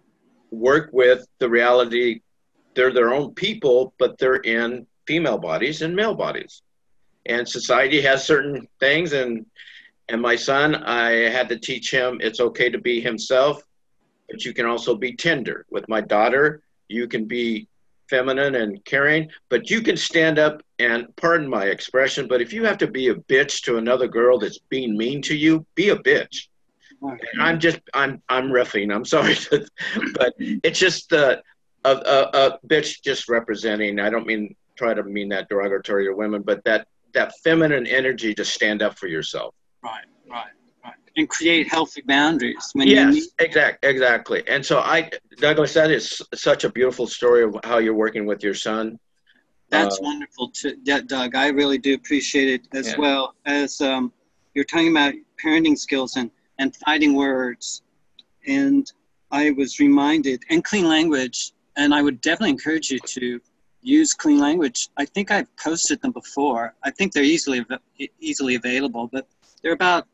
work with the reality. They're their own people, but they're in female bodies and male bodies. And society has certain things. And, and my son, I had to teach him it's okay to be himself, but you can also be tender. With my daughter, you can be feminine and caring, but you can stand up and, pardon my expression, but if you have to be a bitch to another girl that's being mean to you, be a bitch. And I'm just, I'm, I'm riffing. I'm sorry, to, but it's just uh, a, a, a bitch just representing. I don't mean try to mean that derogatory to women, but that that feminine energy to stand up for yourself. Right, right, right, and create healthy boundaries. When yes, you need- exact, exactly. And so I, Douglas, that is such a beautiful story of how you're working with your son. That's uh, wonderful, too, Doug. I really do appreciate it as yeah. well as um, you're talking about parenting skills and, and fighting words. And I was reminded, and clean language, and I would definitely encourage you to use clean language. I think I've posted them before. I think they're easily easily available, but they're about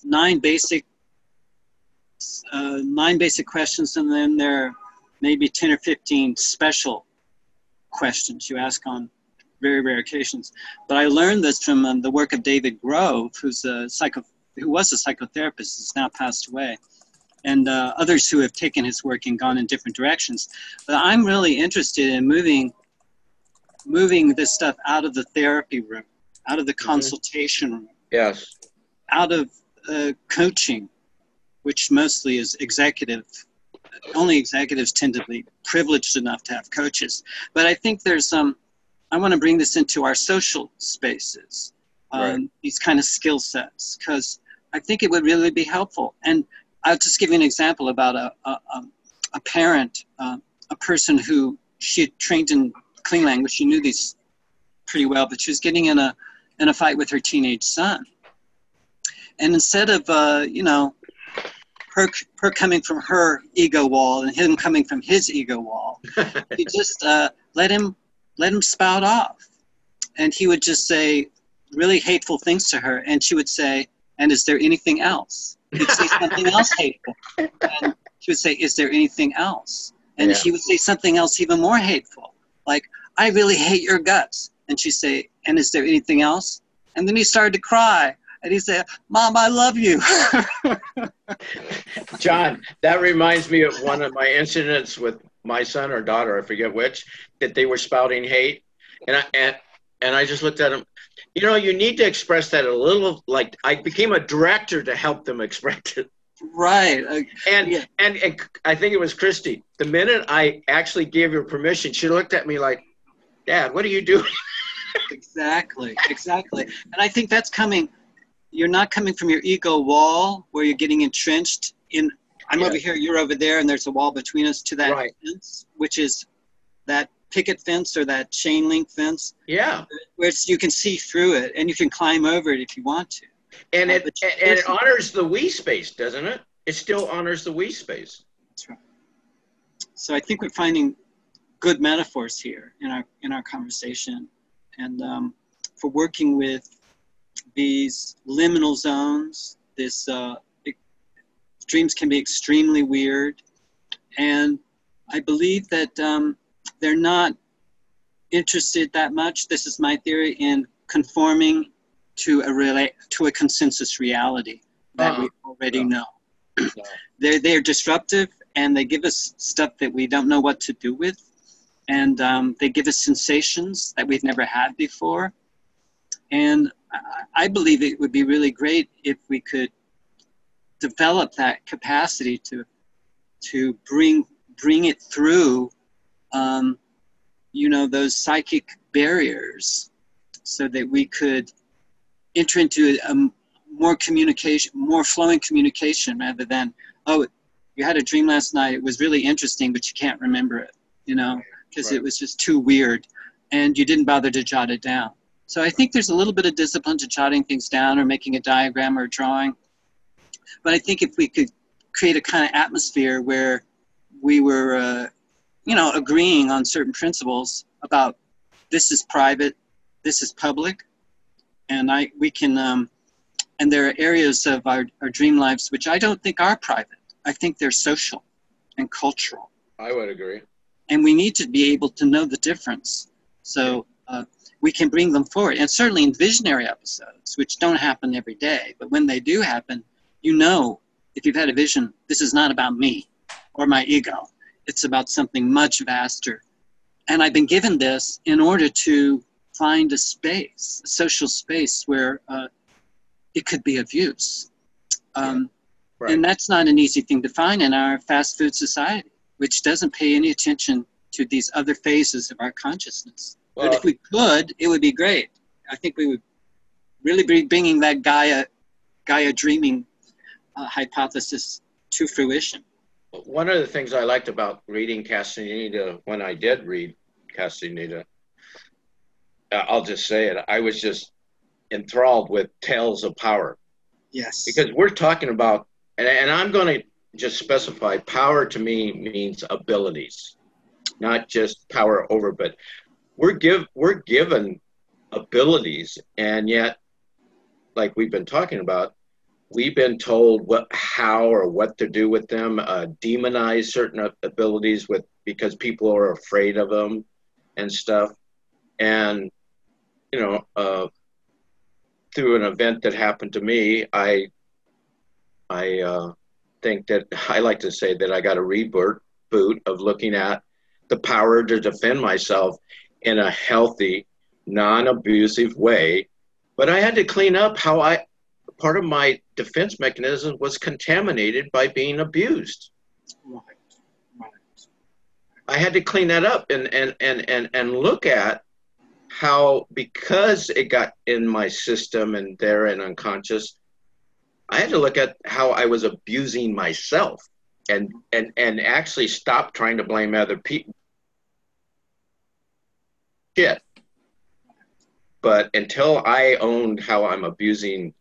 nine basic uh, nine basic questions, and then there are maybe ten or fifteen special questions you ask on very rare occasions. But I learned this from um, the work of David Grove, who's a psycho, who was a psychotherapist, who's now passed away, and uh, others who have taken his work and gone in different directions. But I'm really interested in moving, moving this stuff out of the therapy room, out of the Mm-hmm. consultation room, Yes. out of uh, coaching, which mostly is executive. Only executives tend to be privileged enough to have coaches. But I think there's some, um, I want to bring this into our social spaces, um, Right. these kind of skill sets, because I think it would really be helpful. And I'll just give you an example about a, a, a parent, uh, a person who she had trained in clean language. She knew these pretty well, but she was getting in a, in a fight with her teenage son. And instead of, uh, you know, her, her coming from her ego wall and him coming from his ego wall, he just uh, let him let him spout off. And he would just say really hateful things to her. And she would say, and is there anything else? He'd say something else hateful. And she would say, is there anything else? And Yeah. he would say something else even more hateful. Like, I really hate your guts. And she'd say, and is there anything else? And then he started to cry. And he said, Mom, I love you. John, that reminds me of one of my incidents with my son or daughter, I forget which, that they were spouting hate. And I, and, and I just looked at him, you know, you need to express that a little, like I became a director to help them express it. Right. Uh, And, yeah. and, and I think it was Christy. The minute I actually gave her permission, she looked at me like, Dad, what are you doing? Exactly. Exactly. And I think that's coming. You're not coming from your ego wall where you're getting entrenched in, I'm Yeah. over here, you're over there, and there's a wall between us to that Right. fence, which is that picket fence or that chain link fence, Yeah. where it's, you can see through it and you can climb over it if you want to. And Uh, it, but and it listen- honors the we space, doesn't it? It still honors the we space. That's right. So I think we're finding good metaphors here in our in our conversation, and um, for working with these liminal zones. This uh, it, dreams can be extremely weird, and I believe that um, they're not interested that much. This is my theory, in conforming to a rela- to a consensus reality that Uh-uh. we already No. know. No. They're they're disruptive, and they give us stuff that we don't know what to do with, and um, they give us sensations that we've never had before. And I, I believe it would be really great if we could develop that capacity to to bring bring it through, um, you know, those psychic barriers, so that we could enter into a, a more communication, more flowing communication, rather than, oh, you had a dream last night, it was really interesting, but you can't remember it, you know, because Right. it was just too weird, and you didn't bother to jot it down. So I think there's a little bit of discipline to jotting things down or making a diagram or a drawing. But I think if we could create a kind of atmosphere where we were, uh, you know, agreeing on certain principles about this is private, this is public, and I we can, um, and there are areas of our, our dream lives which I don't think are private. I think they're social and cultural. I would agree. And we need to be able to know the difference. So uh, we can bring them forward. And certainly in visionary episodes, which don't happen every day, but when they do happen, you know, if you've had a vision, this is not about me or my ego. It's about something much vaster. And I've been given this in order to find a space, a social space where uh, it could be of use. Um, Right. And that's not an easy thing to find in our fast food society, which doesn't pay any attention to these other phases of our consciousness. Well, But if we could, it would be great. I think we would really be bringing that Gaia, Gaia dreaming uh, hypothesis to fruition. one of the things I liked about reading Castaneda, when I did read Castaneda, uh, I'll just say it, I was just enthralled with Tales of Power. Yes. Because we're talking about, and, and I'm going to just specify, power to me means abilities, not just power over, but we're give we're given abilities, and yet, like we've been talking about, we've been told what, how or what to do with them, uh, demonize certain abilities with because people are afraid of them and stuff. And, you know, uh, through an event that happened to me, I, I uh, think that I like to say that I got a reboot boot of looking at the power to defend myself in a healthy, non-abusive way. But I had to clean up how I, part of my defense mechanism was contaminated by being abused. Right, right. I had to clean that up and, and, and, and, and look at how, because it got in my system and there and unconscious, I had to look at how I was abusing myself and, and, and actually stop trying to blame other people. Shit. But until I owned how I'm abusing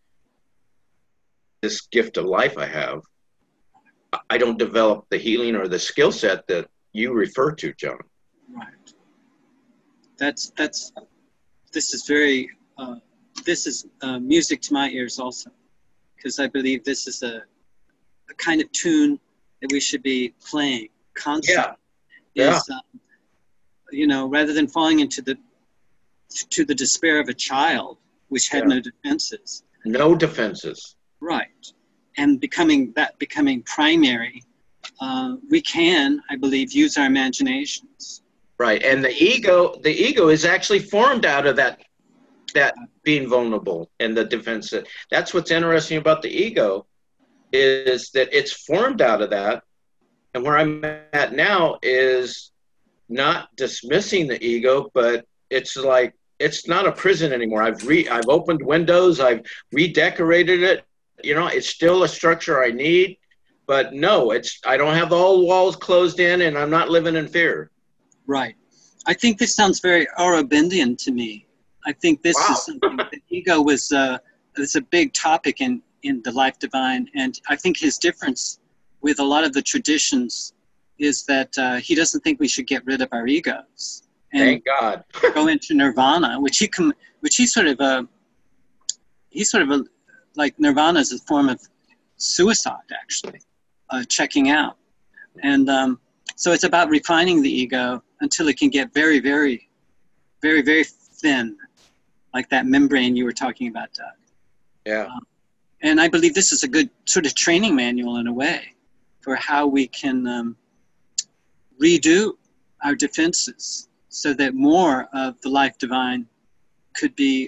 this gift of life I have, I don't develop the healing or the skill set that you refer to, John. Right. That's, that's, this is very, uh, this is uh, music to my ears also, because I believe this is a, a kind of tune that we should be playing constantly. Yeah. Is, yeah. Um, you know, rather than falling into the, to the despair of a child, which had Yeah. no defenses. No defenses. Right. And becoming that, becoming primary, uh, we can, I believe, use our imaginations. Right. And the ego, the ego is actually formed out of that, that being vulnerable and the defense. That's what's interesting about the ego, is that it's formed out of that. And where I'm at now is not dismissing the ego, but it's like, it's not a prison anymore. I've re I've opened windows, I've redecorated it. You know, it's still a structure I need, but no, it's, I don't have all the walls closed in and I'm not living in fear. Right. I think this sounds very Aurobindian to me. I think this Wow. is something, the ego was, uh, was a big topic in, in the Life Divine. And I think his difference with a lot of the traditions is that uh, he doesn't think we should get rid of our egos. And Thank God. go into nirvana, which he com- which he sort of uh, he's sort of a, like nirvana is a form of suicide, actually, uh, checking out, and um, so it's about refining the ego until it can get very, very, very, very thin, like that membrane you were talking about, Doug. Yeah. Um, and I believe this is a good sort of training manual in a way for how we can um, redo our defenses, so that more of the Life Divine could be,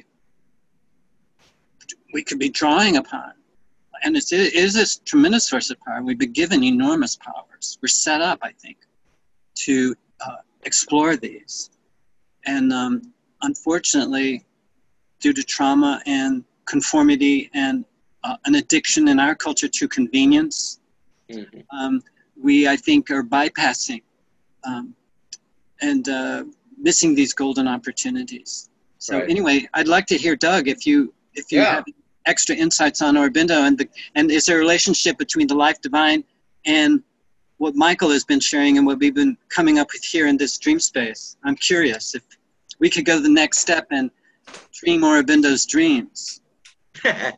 we could be drawing upon. And it's, it is a tremendous source of power. We've been given enormous powers. We're set up, I think, to uh, explore these. And um, unfortunately, due to trauma and conformity and uh, an addiction in our culture to convenience, mm-hmm. um, we, I think, are bypassing um, and uh, missing these golden opportunities. So right. Anyway, I'd like to hear, Doug, if you if you yeah. have extra insights on Aurobindo, and the, and is there a relationship between the Life Divine and what Michael has been sharing and what we've been coming up with here in this dream space? I'm curious if we could go the next step and dream Aurobindo's dreams. Right.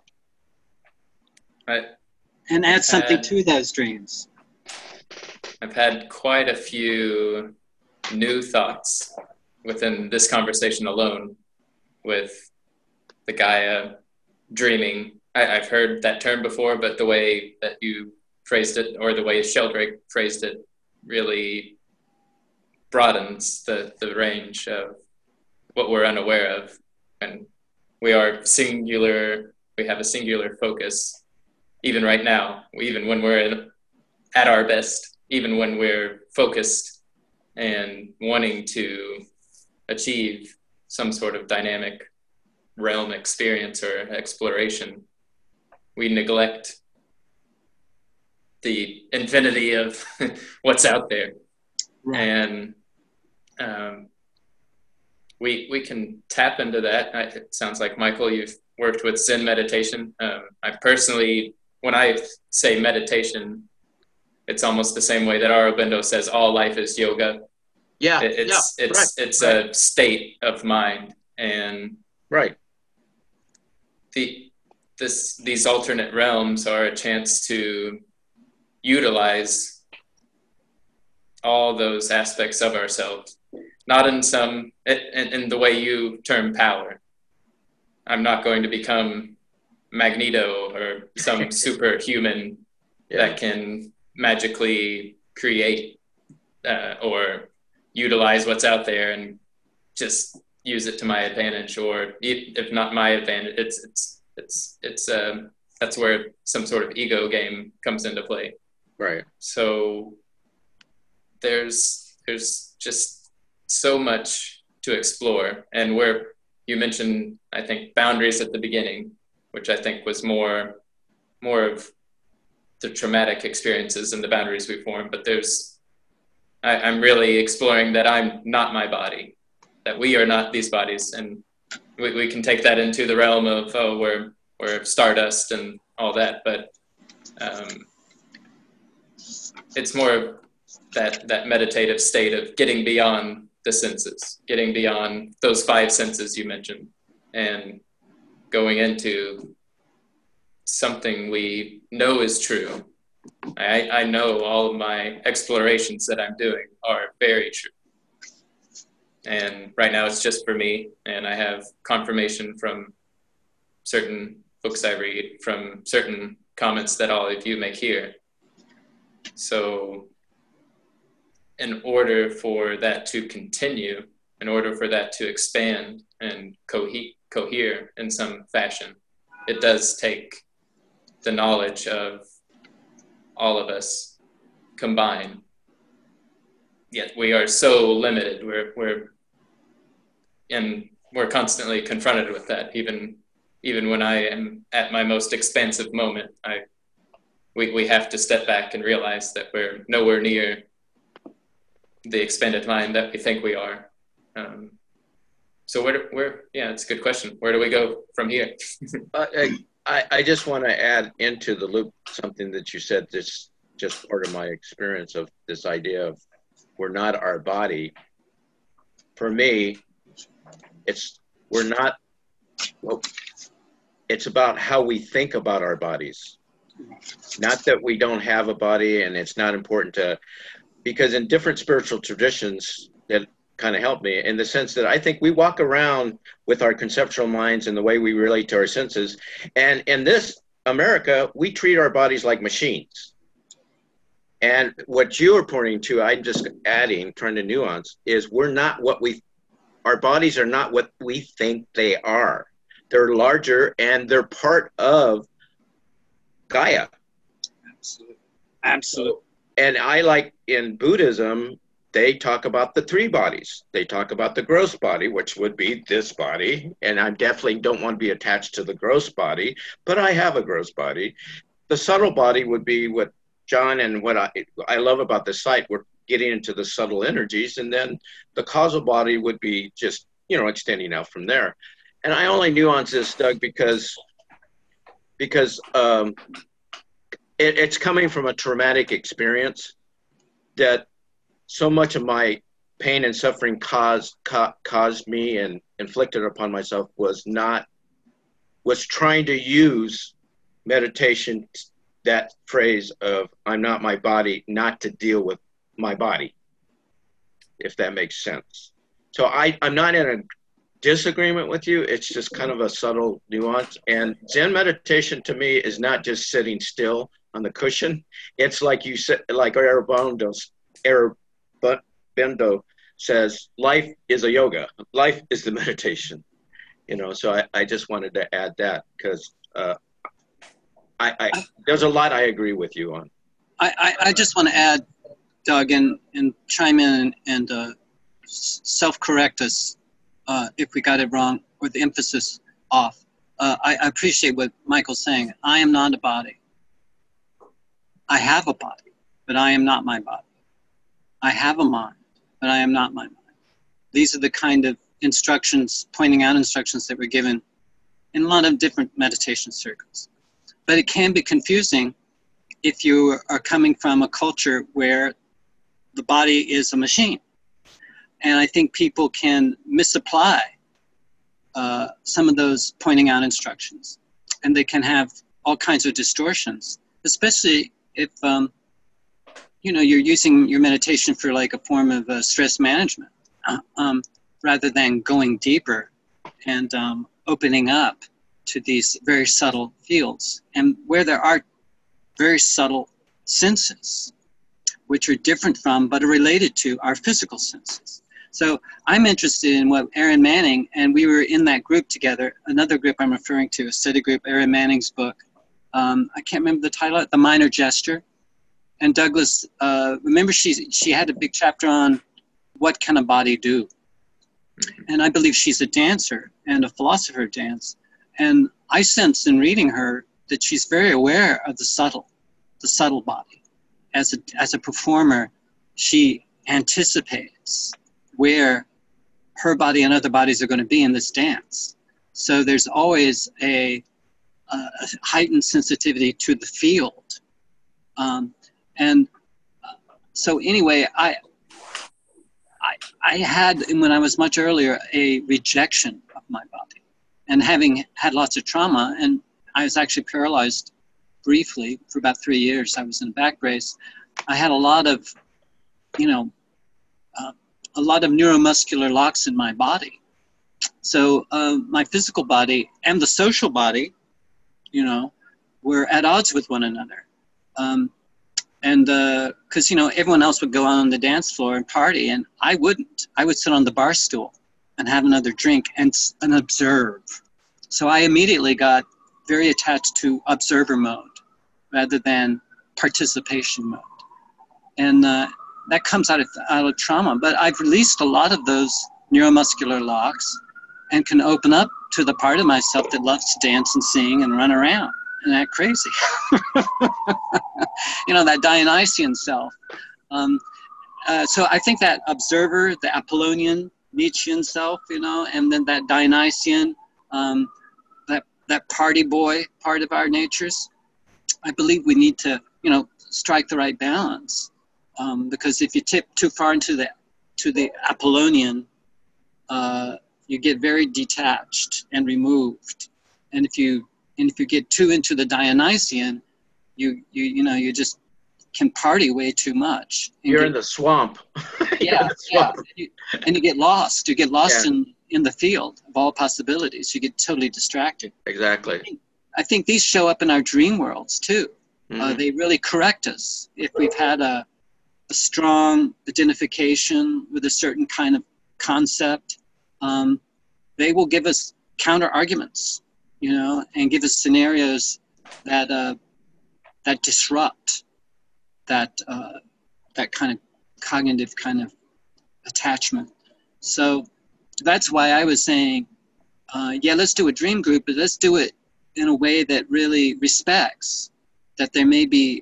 And add I've something had, to those dreams. I've had quite a few new thoughts within this conversation alone with the Gaia dreaming. I, I've heard that term before, but the way that you phrased it, or the way Sheldrake phrased it, really broadens the, the range of what we're unaware of. And we are singular, we have a singular focus, even right now, even when we're in, at our best, even when we're focused and wanting to achieve some sort of dynamic realm experience or exploration, we neglect the infinity of what's out there. Right. And um, we we can tap into that. I, it sounds like, Michael, you've worked with Zen meditation. Um, I personally, when I say meditation, it's almost the same way that Aurobindo says all life is yoga. Yeah, it, it's yeah, it's right, it's right. a state of mind, and right. The this these alternate realms are a chance to utilize all those aspects of ourselves, not in some in, in the way you term power. I'm not going to become Magneto or some superhuman yeah. that can magically create uh, or utilize what's out there and just use it to my advantage, or if not my advantage, it's it's it's it's um, that's where some sort of ego game comes into play. Right. So there's there's just so much to explore, and where you mentioned, I think, boundaries at the beginning, which I think was more more of the traumatic experiences and the boundaries we form. But there's I, I'm really exploring that I'm not my body, that we are not these bodies, and we, we can take that into the realm of oh we're we're stardust and all that, but um, it's more of that that meditative state of getting beyond the senses, getting beyond those five senses you mentioned, and going into something we know is true. I, I know all of my explorations that I'm doing are very true. And right now it's just for me, and I have confirmation from certain books I read, from certain comments that all of you make here. So in order for that to continue, in order for that to expand and cohe- cohere in some fashion, it does take the knowledge of all of us combined. Yet we are so limited. We're we're and we're constantly confronted with that. Even even when I am at my most expansive moment, I we we have to step back and realize that we're nowhere near the expanded mind that we think we are. Um, so where, where, yeah, it's a good question. Where do we go from here? uh, I, I just want to add into the loop something that you said, this just part of my experience of this idea of we're not our body. For me, it's, we're not, well, it's about how we think about our bodies. Not that we don't have a body and it's not important to, because in different spiritual traditions that kind of help me in the sense that I think we walk around with our conceptual minds and the way we relate to our senses. And in this America, we treat our bodies like machines. And what you are pointing to, I'm just adding, trying to nuance, is we're not what we, our bodies are not what we think they are. They're larger and they're part of Gaia. Absolutely. Absolutely. And I like in Buddhism, they talk about the three bodies. They talk about the gross body, which would be this body. And I definitely don't want to be attached to the gross body, but I have a gross body. The subtle body would be what John and what I, I love about this site. We're getting into the subtle energies. And then the causal body would be just, you know, extending out from there. And I only nuance this, Doug, because, because um, it, it's coming from a traumatic experience that so much of my pain and suffering caused ca- caused me and inflicted upon myself was not, was trying to use meditation, that phrase of I'm not my body, not to deal with my body, if that makes sense. So I, I'm not in a disagreement with you. It's just kind of a subtle nuance. And Zen meditation to me is not just sitting still on the cushion. It's like you said, like Aurobindo, Aurobindo says, life is a yoga. Life is the meditation. You know, so I, I just wanted to add that because uh, I, I there's a lot I agree with you on. I, I, I just want to add, Doug, and, and chime in and uh, self-correct us uh, if we got it wrong or the emphasis off. Uh, I, I appreciate what Michael's saying. I am not a body. I have a body, but I am not my body. I have a mind, but I am not my mind. These are the kind of instructions, pointing out instructions that were given in a lot of different meditation circles. But it can be confusing if you are coming from a culture where the body is a machine. And I think people can misapply uh, some of those pointing out instructions. and they can have all kinds of distortions, especially if, um, you know, you're using your meditation for like a form of uh, stress management, uh, um, rather than going deeper and um, opening up to these very subtle fields, and where there are very subtle senses, which are different from but are related to our physical senses. So I'm interested in what Aaron Manning, and we were in that group together, another group I'm referring to, a study group, Aaron Manning's book. Um, I can't remember the title, The Minor Gesture. And Douglas, uh, remember she, she had a big chapter on what can a body do? And I believe she's a dancer and a philosopher of dance. And I sense in reading her that she's very aware of the subtle, the subtle body. As a, as a performer, she anticipates where her body and other bodies are going to be in this dance. So there's always a, a heightened sensitivity to the field. Um, and so anyway, I, I, I had, when I was much earlier, a rejection of my body. And having had lots of trauma, and I was actually paralyzed briefly for about three years. I was in a back brace. I had a lot of, you know, uh, a lot of neuromuscular locks in my body. So uh, my physical body and the social body, you know, were at odds with one another. Um, and because, uh, you know, everyone else would go on the dance floor and party, and I wouldn't. I would sit on the bar stool and have another drink and, and observe. So I immediately got very attached to observer mode rather than participation mode. And uh, that comes out of, out of trauma. But I've released a lot of those neuromuscular locks and can open up to the part of myself that loves to dance and sing and run around and act crazy. You know, that Dionysian self. Um, uh, so I think that observer, the Apollonian, Nietzschean self, you know, and then that Dionysian, um, that, that party boy part of our natures, I believe we need to, you know, strike the right balance. Um, because if you tip too far into the, to the Apollonian, uh, you get very detached and removed. And if you, and if you get too into the Dionysian, you, you, you know, you just can party way too much. You're get, in the swamp. Yeah, the swamp. yeah. You, and you get lost. You get lost Yeah. in, in the field of all possibilities. You get totally distracted. Exactly. I think, I think these show up in our dream worlds too. Mm-hmm. Uh, they really correct us if we've had a, a strong identification with a certain kind of concept. Um, they will give us counter arguments, you know, and give us scenarios that uh, that disrupt that uh, that kind of cognitive kind of attachment. So that's why I was saying, uh, yeah, let's do a dream group, but let's do it in a way that really respects that there may be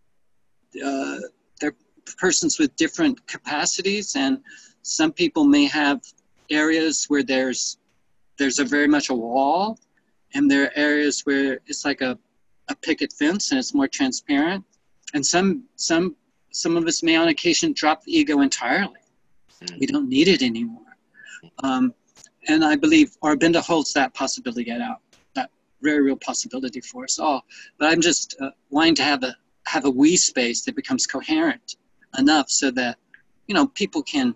uh, there are persons with different capacities, and some people may have areas where there's there's a very much a wall, and there are areas where it's like a, a picket fence and it's more transparent. And some some some of us may on occasion drop the ego entirely. We don't need it anymore. Um, and I believe Aurobindo holds that possibility out, that very real possibility for us all. But I'm just uh, wanting to have a have a we space that becomes coherent enough so that, you know, people can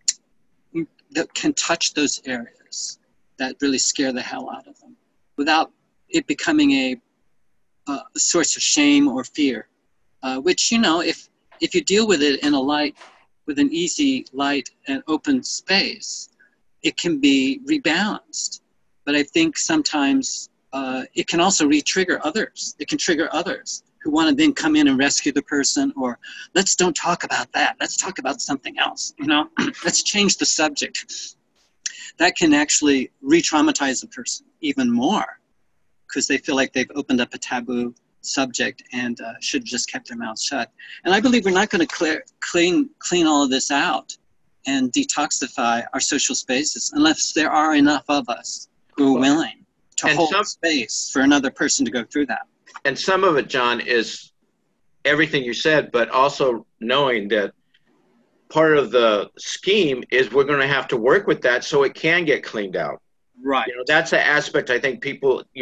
that can touch those areas that really scare the hell out of them without it becoming a, a source of shame or fear. Uh, which, you know, if if you deal with it in a light, with an easy, light, and open space, it can be rebalanced. But I think sometimes uh, it can also re-trigger others. It can trigger others who want to then come in and rescue the person, or let's don't talk about that. Let's talk about something else, you know? Let's change the subject. That can actually re-traumatize a person even more because they feel like they've opened up a taboo subject and uh, should have just kept their mouths shut. And I believe we're not going to clear, clean, clean all of this out and detoxify our social spaces unless there are enough of us who are willing to And hold some- space for another person to go through that. And some of it, John, is everything you said, but also knowing that part of the scheme is we're going to have to work with that so it can get cleaned out. Right. You know, that's an aspect I think people, you know,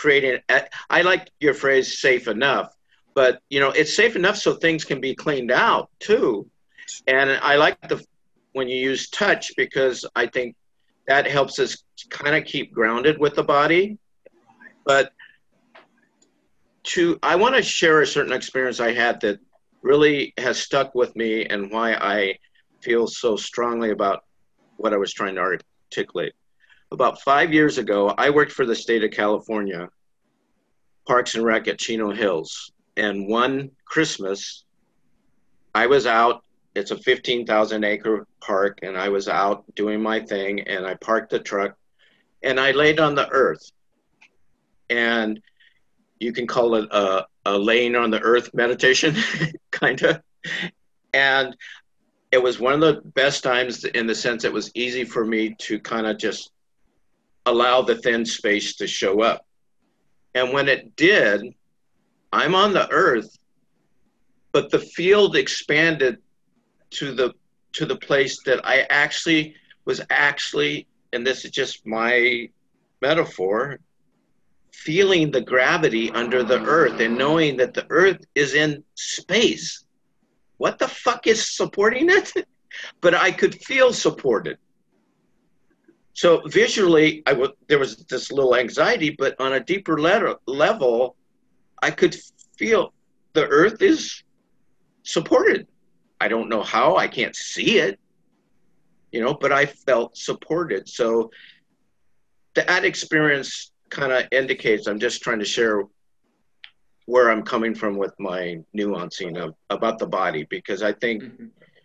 creating, I like your phrase safe enough, but you know, it's safe enough so things can be cleaned out too. And I like the, when you use touch, because I think that helps us kind of keep grounded with the body. But to, I want to share a certain experience I had that really has stuck with me and why I feel so strongly about what I was trying to articulate. About five years ago, I worked for the state of California, Parks and Rec at Chino Hills. And one Christmas, I was out, it's a fifteen thousand acre park, and I was out doing my thing, and I parked the truck, and I laid on the earth. And you can call it a, a laying on the earth meditation, kind of. And it was one of the best times in the sense it was easy for me to kind of just allow the thin space to show up. And when it did, I'm on the earth, but the field expanded to the to the place that I actually was actually, and this is just my metaphor, feeling the gravity under the earth and knowing that the earth is in space. What the fuck is supporting it? But I could feel supported. So visually, I w- there was this little anxiety, but on a deeper le- level, I could feel the earth is supported. I don't know how, I can't see it, you know, but I felt supported. So that experience kind of indicates, I'm just trying to share where I'm coming from with my nuancing of, about the body, because I think mm-hmm.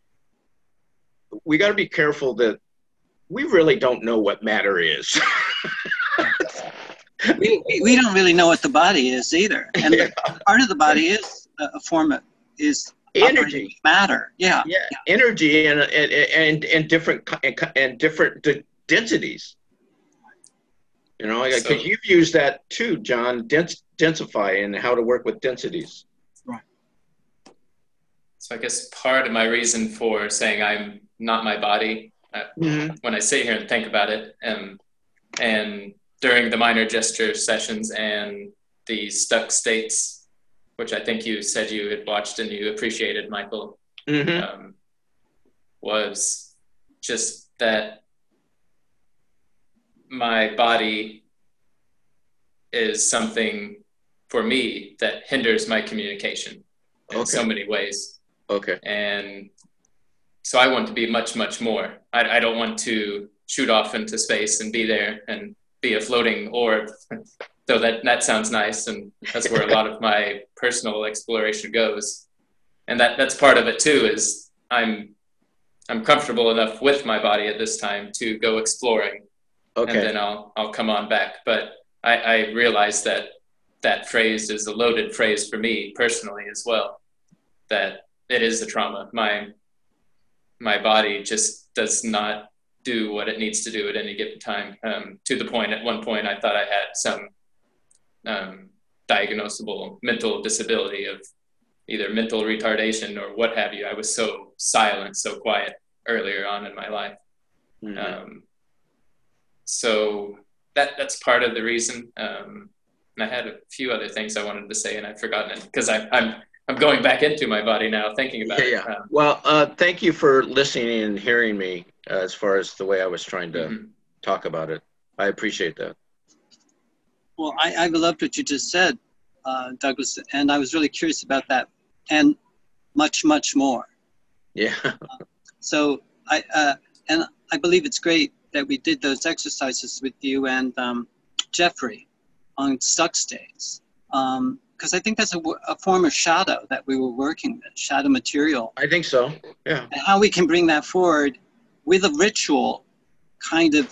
we got to be careful that we really don't know what matter is. we, we don't really know what the body is either. And yeah. the, part of the body is a form of, is energy, matter. Yeah. yeah. Yeah. Energy and, and, and, and different, and different d- densities. You know, because so, you've used that too, John, dens- densify and how to work with densities. Right. So I guess part of my reason for saying I'm not my body, uh, mm-hmm. when I sit here and think about it, um, and during the minor gesture sessions and the stuck states, which I think you said you had watched and you appreciated, Michael, mm-hmm. um, was just that my body is something for me that hinders my communication in okay. so many ways. Okay. And so I want to be much, much more. I, I don't want to shoot off into space and be there and be a floating orb, though that, that sounds nice. And that's where a lot of my personal exploration goes. And that, that's part of it too, is I'm, I'm comfortable enough with my body at this time to go exploring. Okay. And then I'll I'll come on back. But I, I realize that that phrase is a loaded phrase for me personally as well. That it is a trauma. My my body just does not do what it needs to do at any given time. Um, to the point, at one point, I thought I had some um, diagnosable mental disability of either mental retardation or what have you. I was so silent, so quiet earlier on in my life. Mm-hmm. Um, So that that's part of the reason. Um, and I had a few other things I wanted to say, and I've forgotten it because I'm I'm I'm going back into my body now, thinking about yeah, it. Yeah. Um, well, uh, thank you for listening and hearing me uh, as far as the way I was trying to mm-hmm. talk about it. I appreciate that. Well, I, I loved what you just said, uh, Douglas, and I was really curious about that, and much, much more. Yeah. uh, so I uh, and I believe it's great that we did those exercises with you and um, Jeffrey on stuck states. Um, because I think that's a, a form of shadow that we were working with, shadow material. I think so, yeah. And how we can bring that forward with a ritual kind of,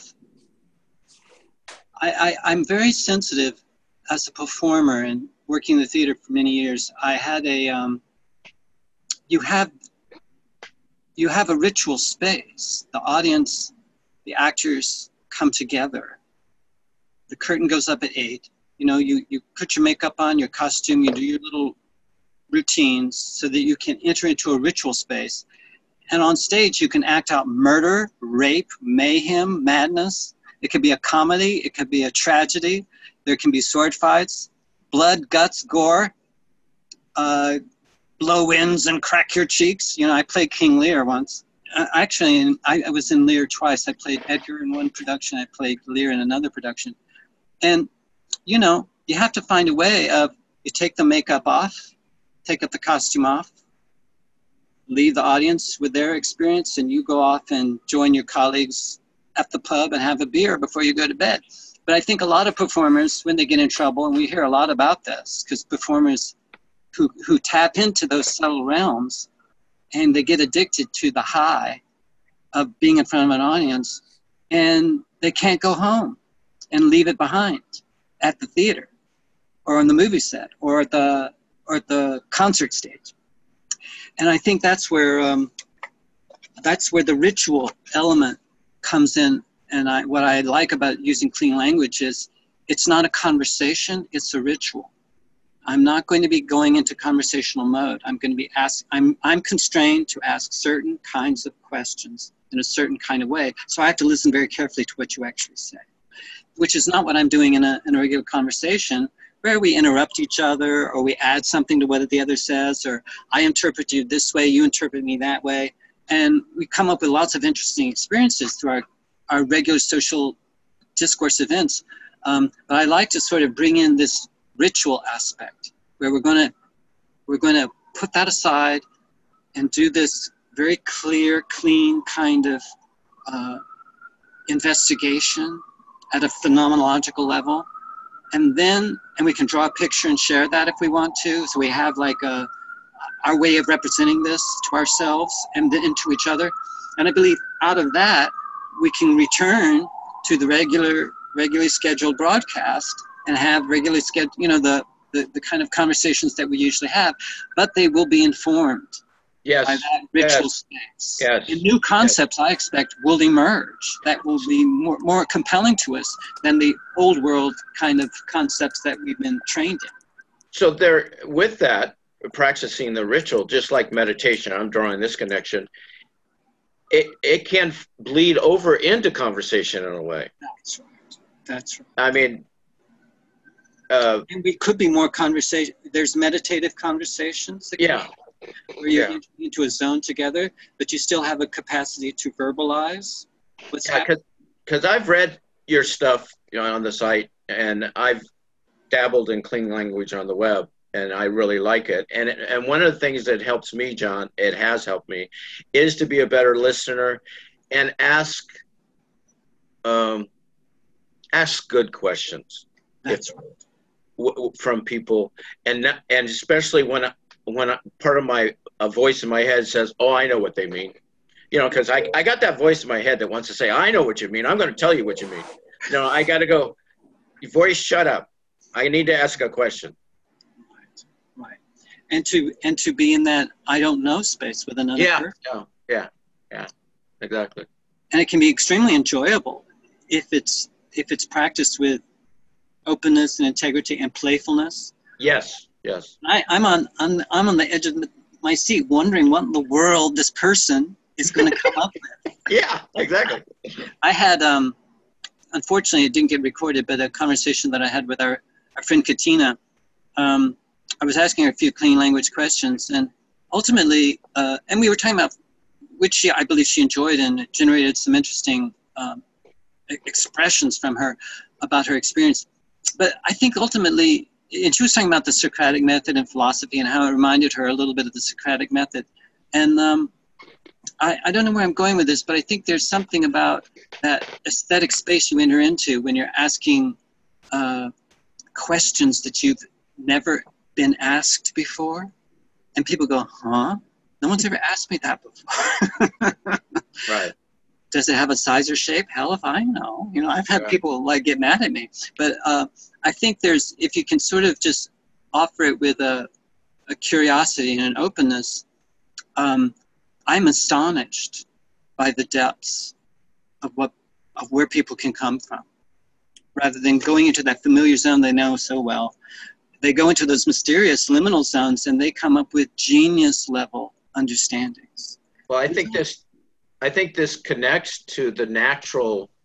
I, I, I'm very sensitive as a performer and working in the theater for many years. I had a, um, you have, you have a ritual space. The audience, the actors come together. The curtain goes up at eight. You know, you, you put your makeup on, your costume, you do your little routines so that you can enter into a ritual space. And on stage, you can act out murder, rape, mayhem, madness. It could be a comedy. It could be a tragedy. There can be sword fights, blood, guts, gore, uh, blow winds and crack your cheeks. You know, I played King Lear once. Uh, actually, I, I was in Lear twice. I played Edgar in one production. I played Lear in another production. And, you know, you have to find a way of, you take the makeup off, take up the costume off, leave the audience with their experience, and you go off and join your colleagues at the pub and have a beer before you go to bed. But I think a lot of performers, when they get in trouble, and we hear a lot about this, because performers who, who tap into those subtle realms and they get addicted to the high of being in front of an audience, and they can't go home and leave it behind at the theater or on the movie set or at the, or at the concert stage. And I think that's where, um, that's where the ritual element comes in. And I, what I like about using clean language is it's not a conversation, it's a ritual. I'm not going to be going into conversational mode. I'm going to be asked, I'm, I'm constrained to ask certain kinds of questions in a certain kind of way. So I have to listen very carefully to what you actually say, which is not what I'm doing in a, in a regular conversation where we interrupt each other or we add something to what the other says, or I interpret you this way, you interpret me that way. And we come up with lots of interesting experiences through our, our regular social discourse events. Um, but I like to sort of bring in this ritual aspect where we're going to we're going to put that aside and do this very clear, clean kind of uh, investigation at a phenomenological level, and then and we can draw a picture and share that if we want to. So we have like a our way of representing this to ourselves and then to each other. And I believe out of that we can return to the regular regularly scheduled broadcast and have regularly scheduled, you know, the, the, the kind of conversations that we usually have, but they will be informed yes. by that ritual yes. space. Yes. And new concepts, yes. I expect, will emerge that will be more, more compelling to us than the old world kind of concepts that we've been trained in. So there, with that, practicing the ritual, just like meditation, I'm drawing this connection, it, it can bleed over into conversation in a way. That's right. That's right. I mean, Uh, and we could be more conversation. There's meditative conversations. That yeah. Where you yeah. enter into a zone together, but you still have a capacity to verbalize what's yeah, happening. Because I've read your stuff, you know, on the site, and I've dabbled in clean language on the web, and I really like it. And and one of the things that helps me, John, it has helped me, is to be a better listener and ask um, ask good questions. That's if, right. w- from people, and not, and especially when when I, part of my a voice in my head says, "Oh, I know what they mean," you know, because I I got that voice in my head that wants to say, "I know what you mean. I'm going to tell you what you mean." You know, I got to go, voice, shut up. I need to ask a question. Right, right, and to and to be in that I don't know space with another yeah, person. Yeah, yeah, yeah, exactly. And it can be extremely enjoyable if it's if it's practiced with openness and integrity and playfulness. Yes, yes. I, I'm on, on I'm on the edge of my seat, wondering what in the world this person is going to come up with. Yeah, exactly. I had, um, unfortunately, it didn't get recorded, but a conversation that I had with our, our friend Katina. Um, I was asking her a few clean language questions, and ultimately, uh, and we were talking about which she, I believe she enjoyed, and it generated some interesting um, expressions from her about her experience. But I think ultimately, and she was talking about the Socratic method and philosophy and how it reminded her a little bit of the Socratic method. And um, I, I don't know where I'm going with this, but I think there's something about that aesthetic space you enter into when you're asking uh, questions that you've never been asked before. And people go, huh? No one's ever asked me that before. Right. Does it have a size or shape? Hell if I know. You know, I've had yeah. people like get mad at me. But uh, I think there's, if you can sort of just offer it with a, a curiosity and an openness, um, I'm astonished by the depths of what, of where people can come from. Rather than going into that familiar zone they know so well, they go into those mysterious liminal zones and they come up with genius level understandings. Well, I think this, I think this connects to the natural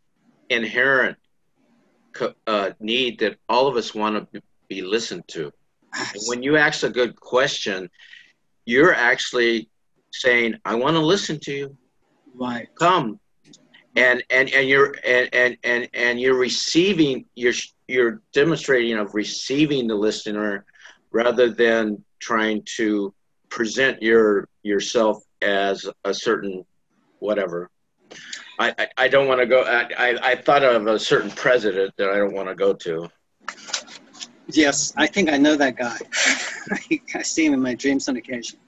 inherent uh, need that all of us want to be listened to. And when you ask a good question, you're actually saying, I want to listen to you. Right. Come. And and and you're and and and, and you're receiving, you're you're demonstrating of receiving the listener rather than trying to present your yourself as a certain whatever. I, I, I don't want to go. I, I I thought of a certain president that I don't want to go to. Yes, I think I know that guy. I see him in my dreams on occasion.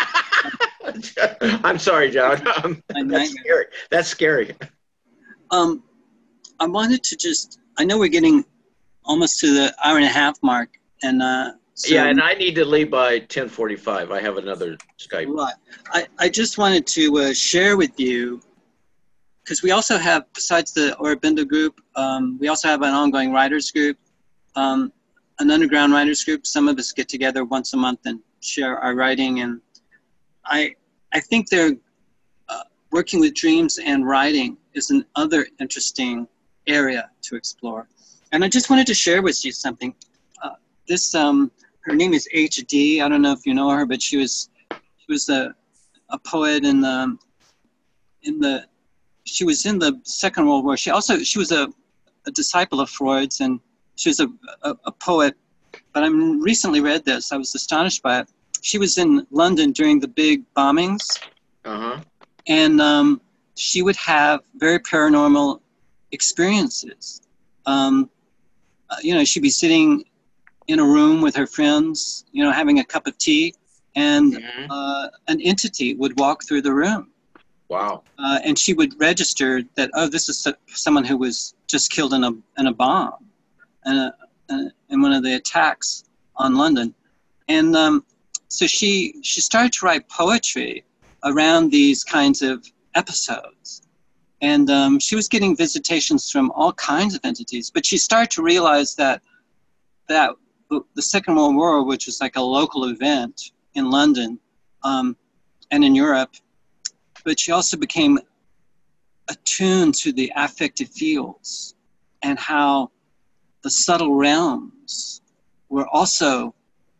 I'm sorry, John. Um, that's scary. That's scary. Um, I wanted to just, I know we're getting almost to the hour and a half mark. And uh, so, yeah, and I need to leave by ten forty-five. I have another Skype. Right. I, I just wanted to uh, share with you, because we also have, besides the Aurobindo group, um, we also have an ongoing writers group, um, an underground writers group. Some of us get together once a month and share our writing. And I, I think they're uh, working with dreams and writing is another interesting area to explore. And I just wanted to share with you something. Uh, this, um, her name is H D. I don't know if you know her, but she was, she was a, a poet in the, in the, she was in the Second World War. She also, she was a, a disciple of Freud's, and she was a, a, a poet. But I recently read this. I was astonished by it. She was in London during the big bombings. Uh-huh. And um, she would have very paranormal experiences. Um, uh, you know, she'd be sitting in a room with her friends, you know, having a cup of tea, and mm-hmm. uh, an entity would walk through the room. Wow. Uh, and she would register that, oh, this is someone who was just killed in a in a bomb, in, a, in one of the attacks on London. And um, so she she started to write poetry around these kinds of episodes. And um, she was getting visitations from all kinds of entities, but she started to realize that that the Second World War, which was like a local event in London um, and in Europe, but she also became attuned to the affective fields and how the subtle realms were also,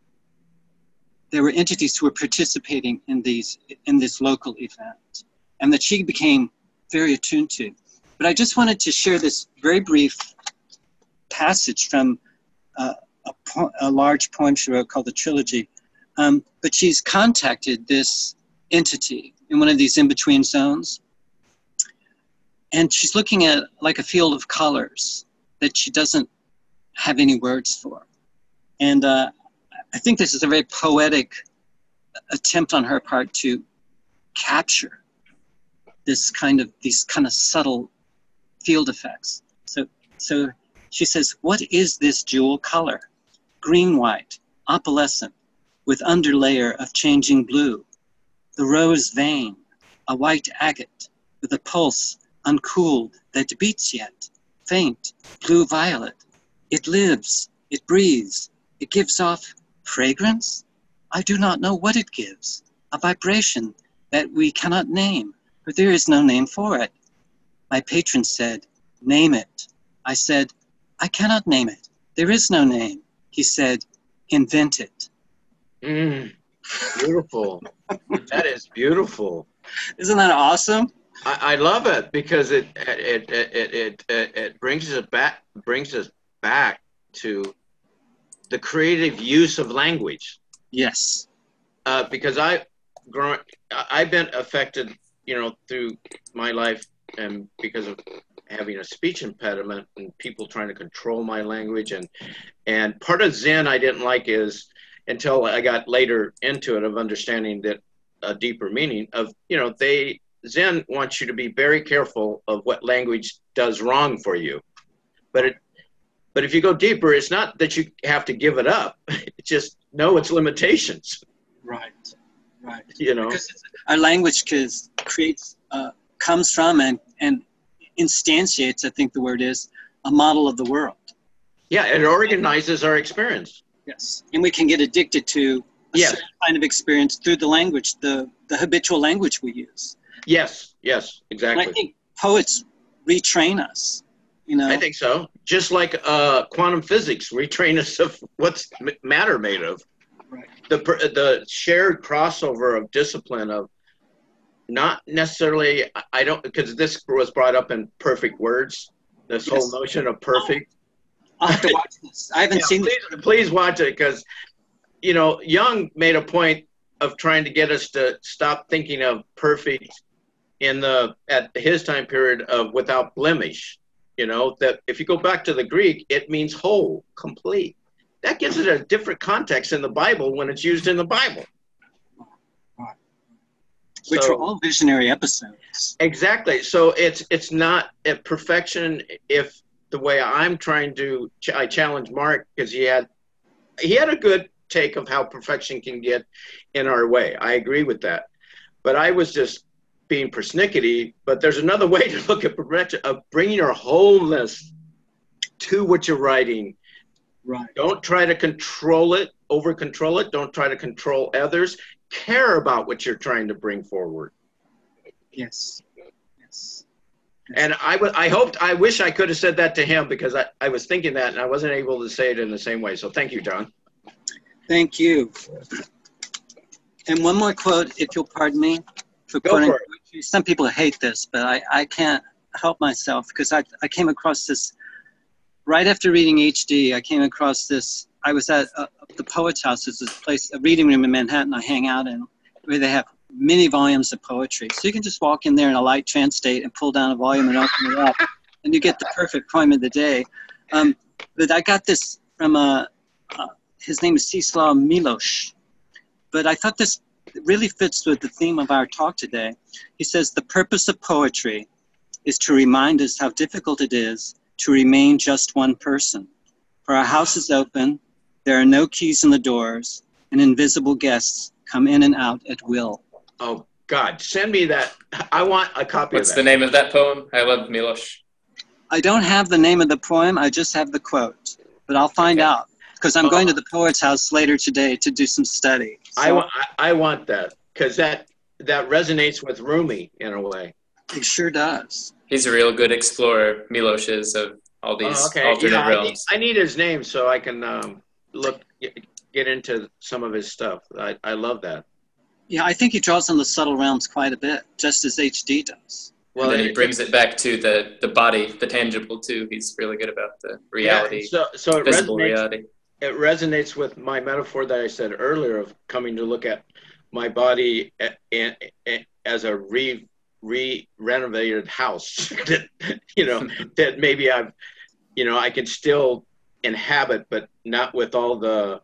there were entities who were participating in these in this local event, and that she became very attuned to. But I just wanted to share this very brief passage from uh, a, po a large poem she wrote called The Trilogy. Um, but she's contacted this entity in one of these in-between zones, and she's looking at like a field of colors that she doesn't have any words for. And uh, I think this is a very poetic attempt on her part to capture this kind of, these kind of subtle field effects. So, so she says, what is this jewel color? Green-white, opalescent, with underlayer of changing blue. The rose vein, a white agate, with a pulse uncooled that beats yet, faint, blue-violet. It lives, it breathes, it gives off fragrance? I do not know what it gives, a vibration that we cannot name, for there is no name for it. My patron said, name it. I said, I cannot name it. There is no name. He said, invent it. Mm, beautiful. That is beautiful. Isn't that awesome? I, I love it because it it it it it, it brings us back brings us back to the creative use of language. Yes. Uh, because I grown I've been affected, you know, through my life, and because of having a speech impediment and people trying to control my language, and and part of Zen I didn't like is, until I got later into it, of understanding that a deeper meaning of, you know, they, Zen wants you to be very careful of what language does wrong for you. But it, but if you go deeper, it's not that you have to give it up. It's just know its limitations. Right, right. You know, because our language cause creates, uh, comes from and, and instantiates, I think the word is, a model of the world. Yeah, it organizes our experience. Yes, and we can get addicted to a yes. certain kind of experience through the language, the, the habitual language we use. Yes, yes, exactly. And I think poets retrain us You know, I think so. Just like uh, quantum physics, retrain us of what's matter made of. right. The the shared crossover of discipline of not necessarily. I don't, because this was brought up in Perfect Words. This Yes. whole notion of perfect. I'll have to watch this. I haven't Yeah, seen please, it. please watch it, because you know Jung made a point of trying to get us to stop thinking of perfect in the at his time period of without blemish. You know, that if you go back to the Greek, it means whole, complete. That gives it a different context in the Bible when it's used in the Bible. Right. Which So, were all visionary episodes. exactly. So it's it's not a perfection. If the way I'm trying to, ch- I challenge Mark, because he had he had a good take of how perfection can get in our way. I agree with that. But I was just being persnickety. But there's another way to look at perfection, of bringing your wholeness to what you're writing. Right. Don't try to control it, over control it. Don't try to control others. Care about what you're trying to bring forward. Yes. Yes. And I, w- I hoped, I wish I could have said that to him, because I, I was thinking that and I wasn't able to say it in the same way. So thank you, John. Thank you. And one more quote, if you'll pardon me, for Go quoting for it. poetry. Some people hate this, but I, I can't help myself, because I, I came across this, right after reading H D, I came across this, I was at uh, the Poets House. It's this place, a reading room in Manhattan I hang out in, where they have many volumes of poetry. So you can just walk in there in a light trance state and pull down a volume and open it up, and you get the perfect poem of the day. Um, but I got this from, uh, uh, his name is Czeslaw Milosz. But I thought this really fits with the theme of our talk today. He says, the purpose of poetry is to remind us how difficult it is to remain just one person. For our house is open, there are no keys in the doors, and invisible guests come in and out at will. Oh, God, send me that. I want a copy What's of the that. name of that poem? I love Milosz. I don't have the name of the poem, I just have the quote, but I'll find Okay. out, because I'm Oh. going to the Poets House later today to do some study. I, So wa- I, I want that, because that, that resonates with Rumi in a way. it sure does. He's a real good explorer, Milosz is, of all these Oh, okay. alternate Yeah, I need, realms. I need his name so I can um, look, get, get into some of his stuff. I, I love that. Yeah, I think he draws on the subtle realms quite a bit, just as H D does. And then he it- brings it back to the, the body, the tangible too. He's really good about the reality, Yeah, so, so it visible resonates. reality. It resonates with my metaphor that I said earlier of coming to look at my body a- a- a- as a re re renovated house that, you know, that maybe I've, you know, I can still inhabit, but not with all the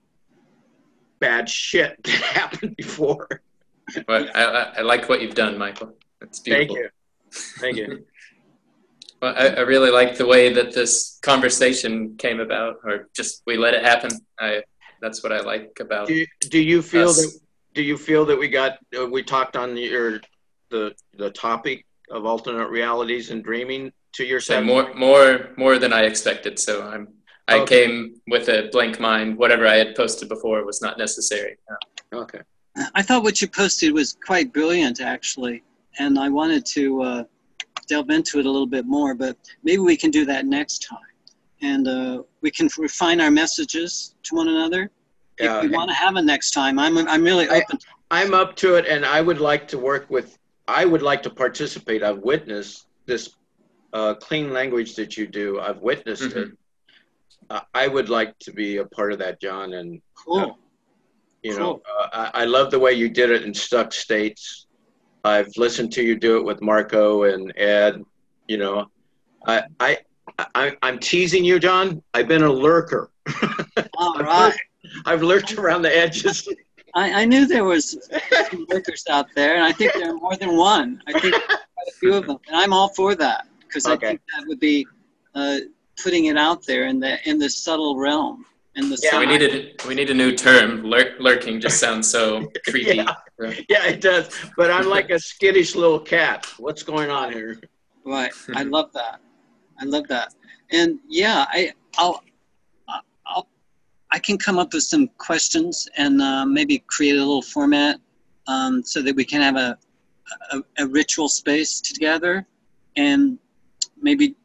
bad shit that happened before. Well, I, I, I like what you've done, Michael. It's Thank beautiful. you. Thank you. Well, I, I really like the way that this conversation came about, or just we let it happen. I that's what I like about. Do you, do you feel us. that do you feel that we got uh, we talked on your the the topic of alternate realities and dreaming to your So set? more more more than I expected. So I'm I Okay. came with a blank mind. Whatever I had posted before was not necessary. Uh, Okay. I thought what you posted was quite brilliant, actually, and I wanted to uh, delve into it a little bit more, but maybe we can do that next time. And uh, we can refine our messages to one another. Yeah. If we want to have a next time, I'm, I'm really I- open. I'm up to it, and I would like to work with. I would like to participate. I've witnessed this uh, clean language that you do. I've witnessed Mhm. it. Uh, I would like to be a part of that, John. And Cool. you Cool. know, uh, I, I love the way you did it in Stuck States. I've listened to you do it with Marco and Ed. You know, I I, I I'm teasing you, John. I've been a lurker. All right. I've lurked around the edges. I, I knew there was some workers out there, and I think there are more than one. I think quite a few of them, and I'm all for that, because I Okay. think that would be uh, putting it out there in the in the subtle realm. In the Yeah, so we subtle- needed we need a new term. Lurk, lurking just sounds so creepy. Yeah. Uh, Yeah, it does. But I'm like a skittish little cat. What's going on here? Right. I love that. I love that. And yeah, I I'll I'll I can come up with some questions and uh, maybe create a little format um, so that we can have a, a a ritual space together, and maybe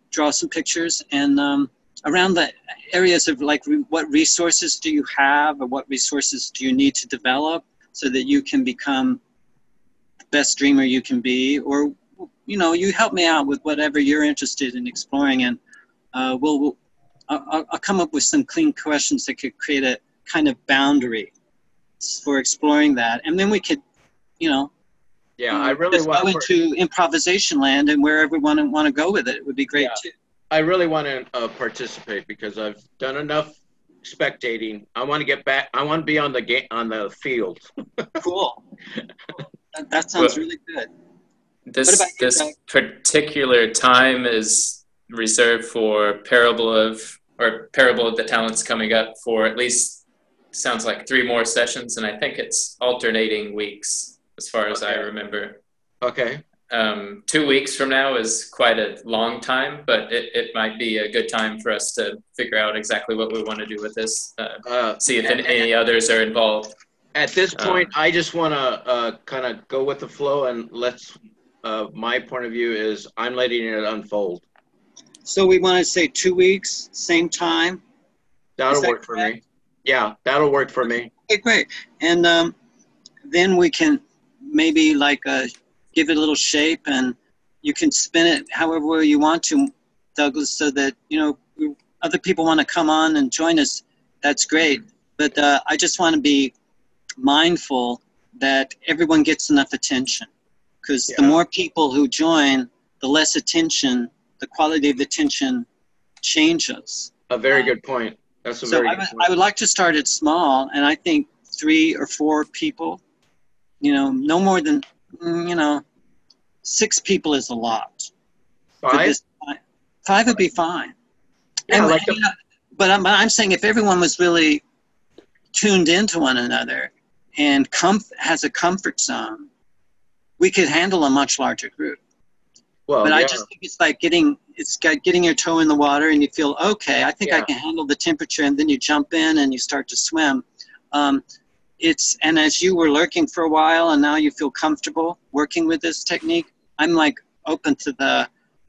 draw some pictures, and um, around the areas of like re- what resources do you have, or what resources do you need to develop so that you can become the best dreamer you can be, or you know, you help me out with whatever you're interested in exploring, and uh, we'll, we'll I'll, I'll come up with some clean questions that could create a kind of boundary for exploring that, and then we could, you know, yeah, I really just want go into improvisation land, and wherever we want to want to go with it, it would be great yeah. too. I really want to uh, participate because I've done enough spectating. I want to get back. I want to be on the game on the field. Cool. That, that sounds Well, really good. This What about you, this Doug? particular time is reserved for Parable of or Parable of the Talents coming up for at least sounds like three more sessions, and I think it's alternating weeks as far as I Okay. remember. Okay. Um, two weeks from now is quite a long time, but it, it might be a good time for us to figure out exactly what we want to do with this. Uh, Uh, see if any, any others are involved. At this point, Um, I just want to uh, kind of go with the flow, and let's. Uh, my point of view is I'm letting it unfold. So we want to say two weeks, same time. That'll that work for correct? me. Yeah, that'll work for me. Okay, great. And um, then we can maybe like uh, give it a little shape, and you can spin it however you want to, Douglas, so that, you know, other people want to come on and join us. That's great. But uh, I just want to be mindful that everyone gets enough attention, because the Yeah. more people who join, the less attention, the quality of the attention changes. A very Uh, good point. That's a So very I good would, point. I would like to start it small, and I think three or four people, you know, no more than, mm, you know, six people is a lot. for Five? this time. Five would be fine. Yeah, And, like you know, but, I'm, but I'm saying if everyone was really tuned into one another and comf- has a comfort zone, we could handle a much larger group. well, But yeah. I just think it's like getting it's got getting your toe in the water, and you feel, okay, I think I Yeah. can handle the temperature, and then you jump in and you start to swim. Um, it's and as you were lurking for a while, and now you feel comfortable working with this technique, I'm like open to the.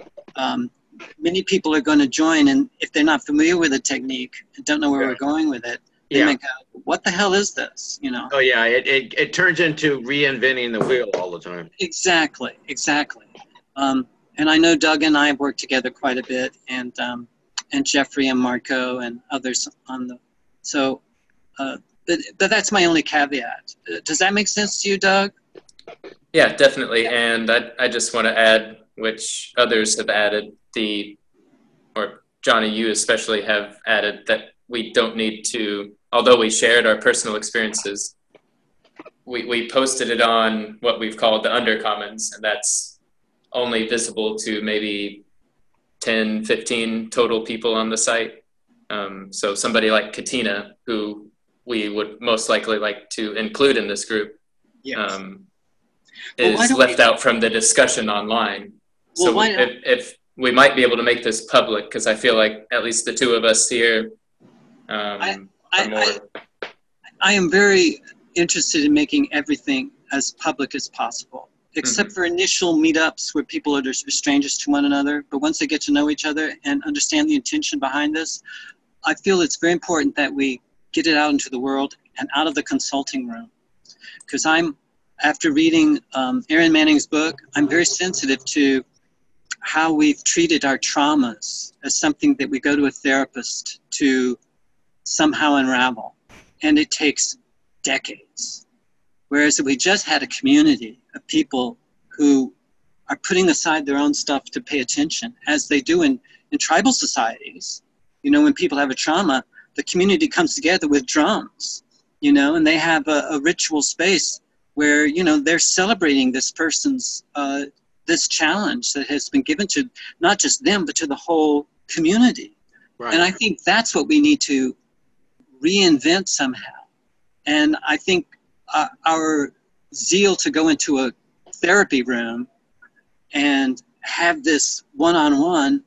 Um, many people are going to join, and if they're not familiar with the technique and don't know where Yeah. we're going with it, they Yeah. may go, "What the hell is this?" You know. Oh, yeah. It, it, it turns into reinventing the wheel all the time. Exactly, exactly. Um, and I know Doug and I have worked together quite a bit, and um, and Jeffrey and Marco and others on the. So, uh, but, but that's my only caveat. Uh, does that make sense to you, Doug? Yeah, definitely. And I, I just want to add, which others have added, the, or Johnny, you especially have added, that we don't need to, although we shared our personal experiences, we, we posted it on what we've called the undercommons, and that's only visible to maybe ten, fifteen total people on the site. Um, so somebody like Katina, who we would most likely like to include in this group, Yes. um, Well, why is don't left we- out from the discussion online. Well, So why if, don't- if we might be able to make this public, because I feel like at least the two of us here um, I- are I- more. I am very interested in making everything as public as possible, except Mhm. for initial meetups where people are just strangers to one another. But once they get to know each other and understand the intention behind this, I feel it's very important that we get it out into the world and out of the consulting room. Because I'm, after reading um, Aaron Manning's book, I'm very sensitive to how we've treated our traumas as something that we go to a therapist to somehow unravel. And it takes decades. Whereas if we just had a community of people who are putting aside their own stuff to pay attention, as they do in, in tribal societies, you know, when people have a trauma, the community comes together with drums, you know, and they have a, a ritual space where, you know, they're celebrating this person's, uh, this challenge that has been given to not just them, but to the whole community. Right. And I think that's what we need to reinvent somehow. And I think uh, our zeal to go into a therapy room and have this one-on-one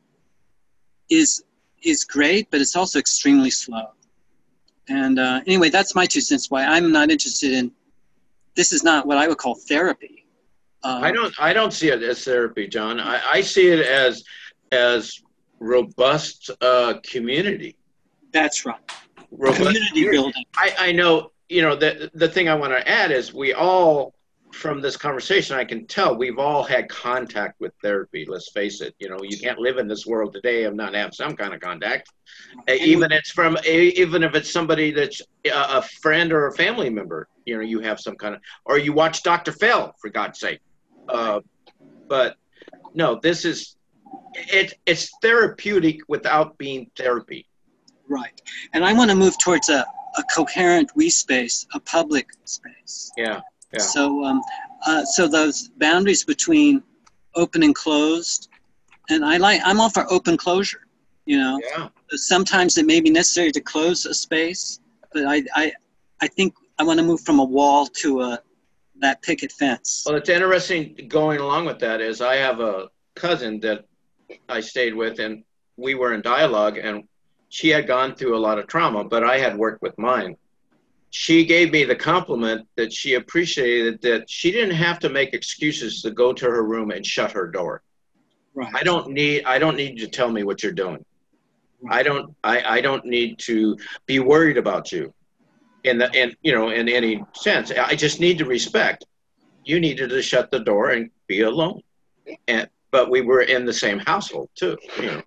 is is great, but it's also extremely slow. And uh, anyway, that's my two cents why I'm not interested in, this is not what I would call therapy. Uh, I don't I don't see it as therapy, John. I, I see it as as robust uh, community. That's right. Robust Community building. I, I know, you know, the, the thing I want to add is we all, from this conversation, I can tell we've all had contact with therapy. Let's face it. You know, you can't live in this world today and not have some kind of contact. And even it's from, even if it's somebody that's a friend or a family member, you know, you have some kind of, or you watch Doctor Phil, for God's sake. Uh, but no, this is, it, it's therapeutic without being therapy. Right. And I want to move towards a, a coherent we space, a public space. Yeah. Yeah. So, um, uh, so those boundaries between open and closed, and I like, I'm all for open closure, you know. Yeah. Sometimes it may be necessary to close a space, but I, I, I think I want to move from a wall to a, that picket fence. Well, it's interesting going along with that is I have a cousin that I stayed with, and we were in dialogue, and she had gone through a lot of trauma, but I had worked with mine. She gave me the compliment that she appreciated that she didn't have to make excuses to go to her room and shut her door. Right. I don't need, I don't need you to tell me what you're doing. Right. I don't, I, I don't need to be worried about you in the, in, you know, in any sense. I just need to respect. You needed to shut the door and be alone. And, but we were in the same household too, you know.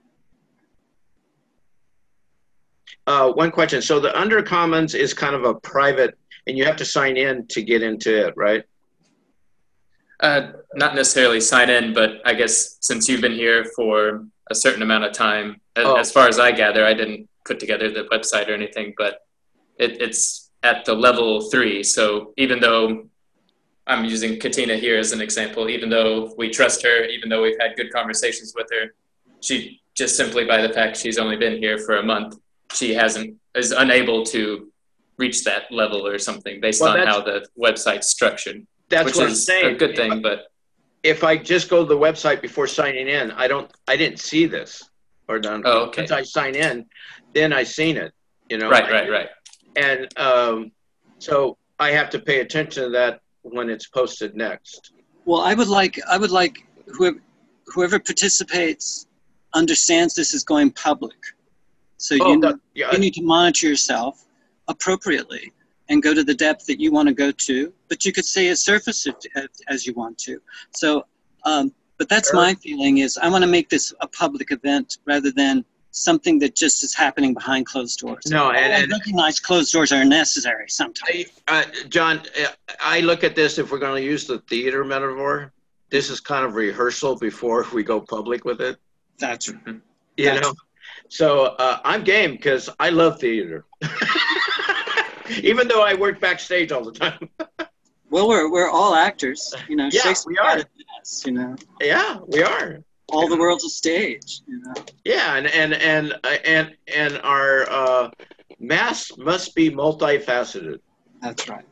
Uh, one question. So the Undercommons is kind of a private, and you have to sign in to get into it, right? Uh, not necessarily sign in, but I guess since you've been here for a certain amount of time, Oh. as far as I gather, I didn't put together the website or anything, but it, it's at the level three. So even though I'm using Katina here as an example, even though we trust her, even though we've had good conversations with her, she just simply by the fact she's only been here for a month, she hasn't is unable to reach that level or something based well, on how the website's structured. That's which what is I'm saying. A good thing, but if I just go to the website before signing in, I don't, I didn't see this or done. Oh, okay. Once I sign in, then I seen it. You know. Right, I, right, right. And um, so I have to pay attention to that when it's posted next. Well, I would like, I would like whoever, whoever participates understands this is going public. So Oh, you, that, yeah. you need to monitor yourself appropriately and go to the depth that you want to go to, but you could stay at surface if, as you want to. So, um, but that's Sure. my feeling is I want to make this a public event rather than something that just is happening behind closed doors. No, and, I and recognize closed doors are necessary sometimes. uh, John, I look at this, if we're going to use the theater metaphor, this is kind of rehearsal before we go public with it. That's You That's- know? So uh, I'm game because I love theater. Even though I work backstage all the time. well, we're we're all actors, you know. Yeah, Shakespeare we are. had this, you know. Yeah, we are. All the world's a stage, you know. Yeah, and and and uh, and and our uh, mass must be multifaceted. That's right.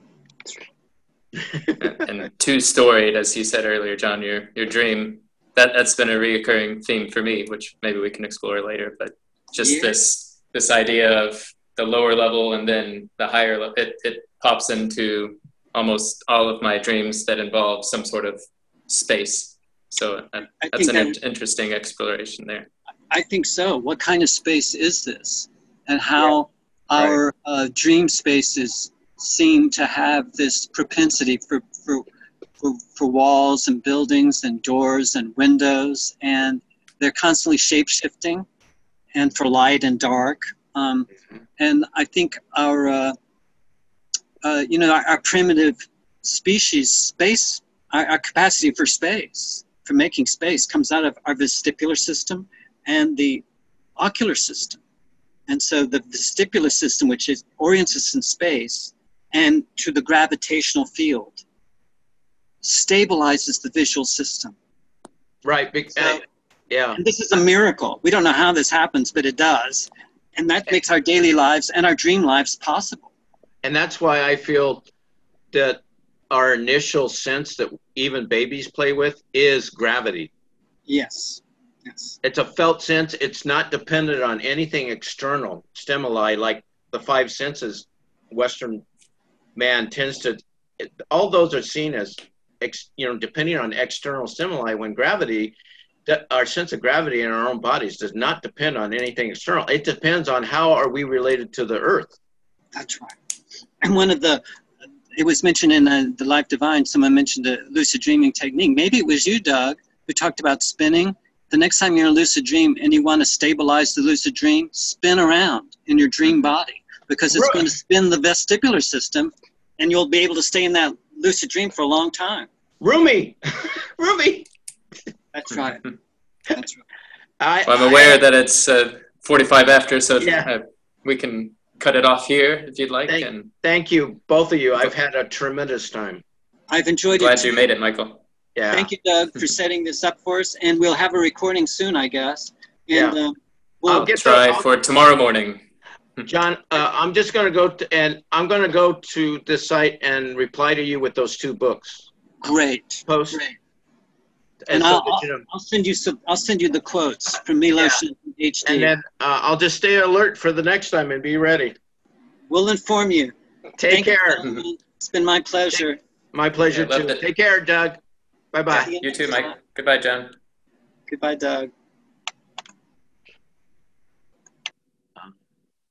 And two-storied, as you said earlier, John, your your dream, that, that's been a reoccurring theme for me, which maybe we can explore later, but just Yeah. this this idea of the lower level and then the higher level, it, it pops into almost all of my dreams that involve some sort of space. So uh, I that's think an that- in- interesting exploration there. I think so. What kind of space is this? And how Yeah. our uh, dream spaces seem to have this propensity for, for, for, for walls and buildings and doors and windows, and they're constantly shape-shifting, and for light and dark. Um, and I think our, uh, uh, you know, our, our primitive species space, our, our capacity for space, for making space comes out of our vestibular system and the ocular system. And so the vestibular system, which is orients us in space and to the gravitational field, stabilizes the visual system. Right. Big, So- uh, yeah. And this is a miracle. We don't know how this happens, but it does. And that makes our daily lives and our dream lives possible. And that's why I feel that our initial sense that even babies play with is gravity. Yes. Yes. It's a felt sense. It's not dependent on anything external stimuli like the five senses. Western man tends to, all those are seen as, ex, you know, depending on external stimuli. When gravity our sense of gravity in our own bodies does not depend on anything external. It depends on how are we related to the earth. That's right. And one of the, it was mentioned in the, the Life Divine, someone mentioned a lucid dreaming technique. Maybe it was you, Doug, who talked about spinning. The next time you're in a lucid dream and you want to stabilize the lucid dream, spin around in your dream body, because it's Right. going to spin the vestibular system and you'll be able to stay in that lucid dream for a long time. Rumi, Rumi. That's right. That's right. I, Well, I'm I- aware that it's uh, forty-five after, so Yeah. uh, we can cut it off here if you'd like. Thank- And Thank you, both of you. I've had a tremendous time. I've enjoyed glad it. you made it, Michael. Yeah. Thank you, Doug, for setting this up for us. And we'll have a recording soon, I guess. And Yeah. um, we'll, I'll get Try the, I'll- for tomorrow morning. John, uh, I'm just going to go to, and I'm going to go to this site and reply to you with those two books. great. Post. Great. And And so I'll, that you know- I'll send you some. I'll send you the quotes from Milos and H D. and then uh, I'll just stay alert for the next time and be ready. We'll inform you. Take Thank you, care. gentlemen. It's been my pleasure. My pleasure Yeah, loved too. it. Take care, Doug. Bye bye. See You too, next Mike. time. Goodbye, John. Goodbye, Doug.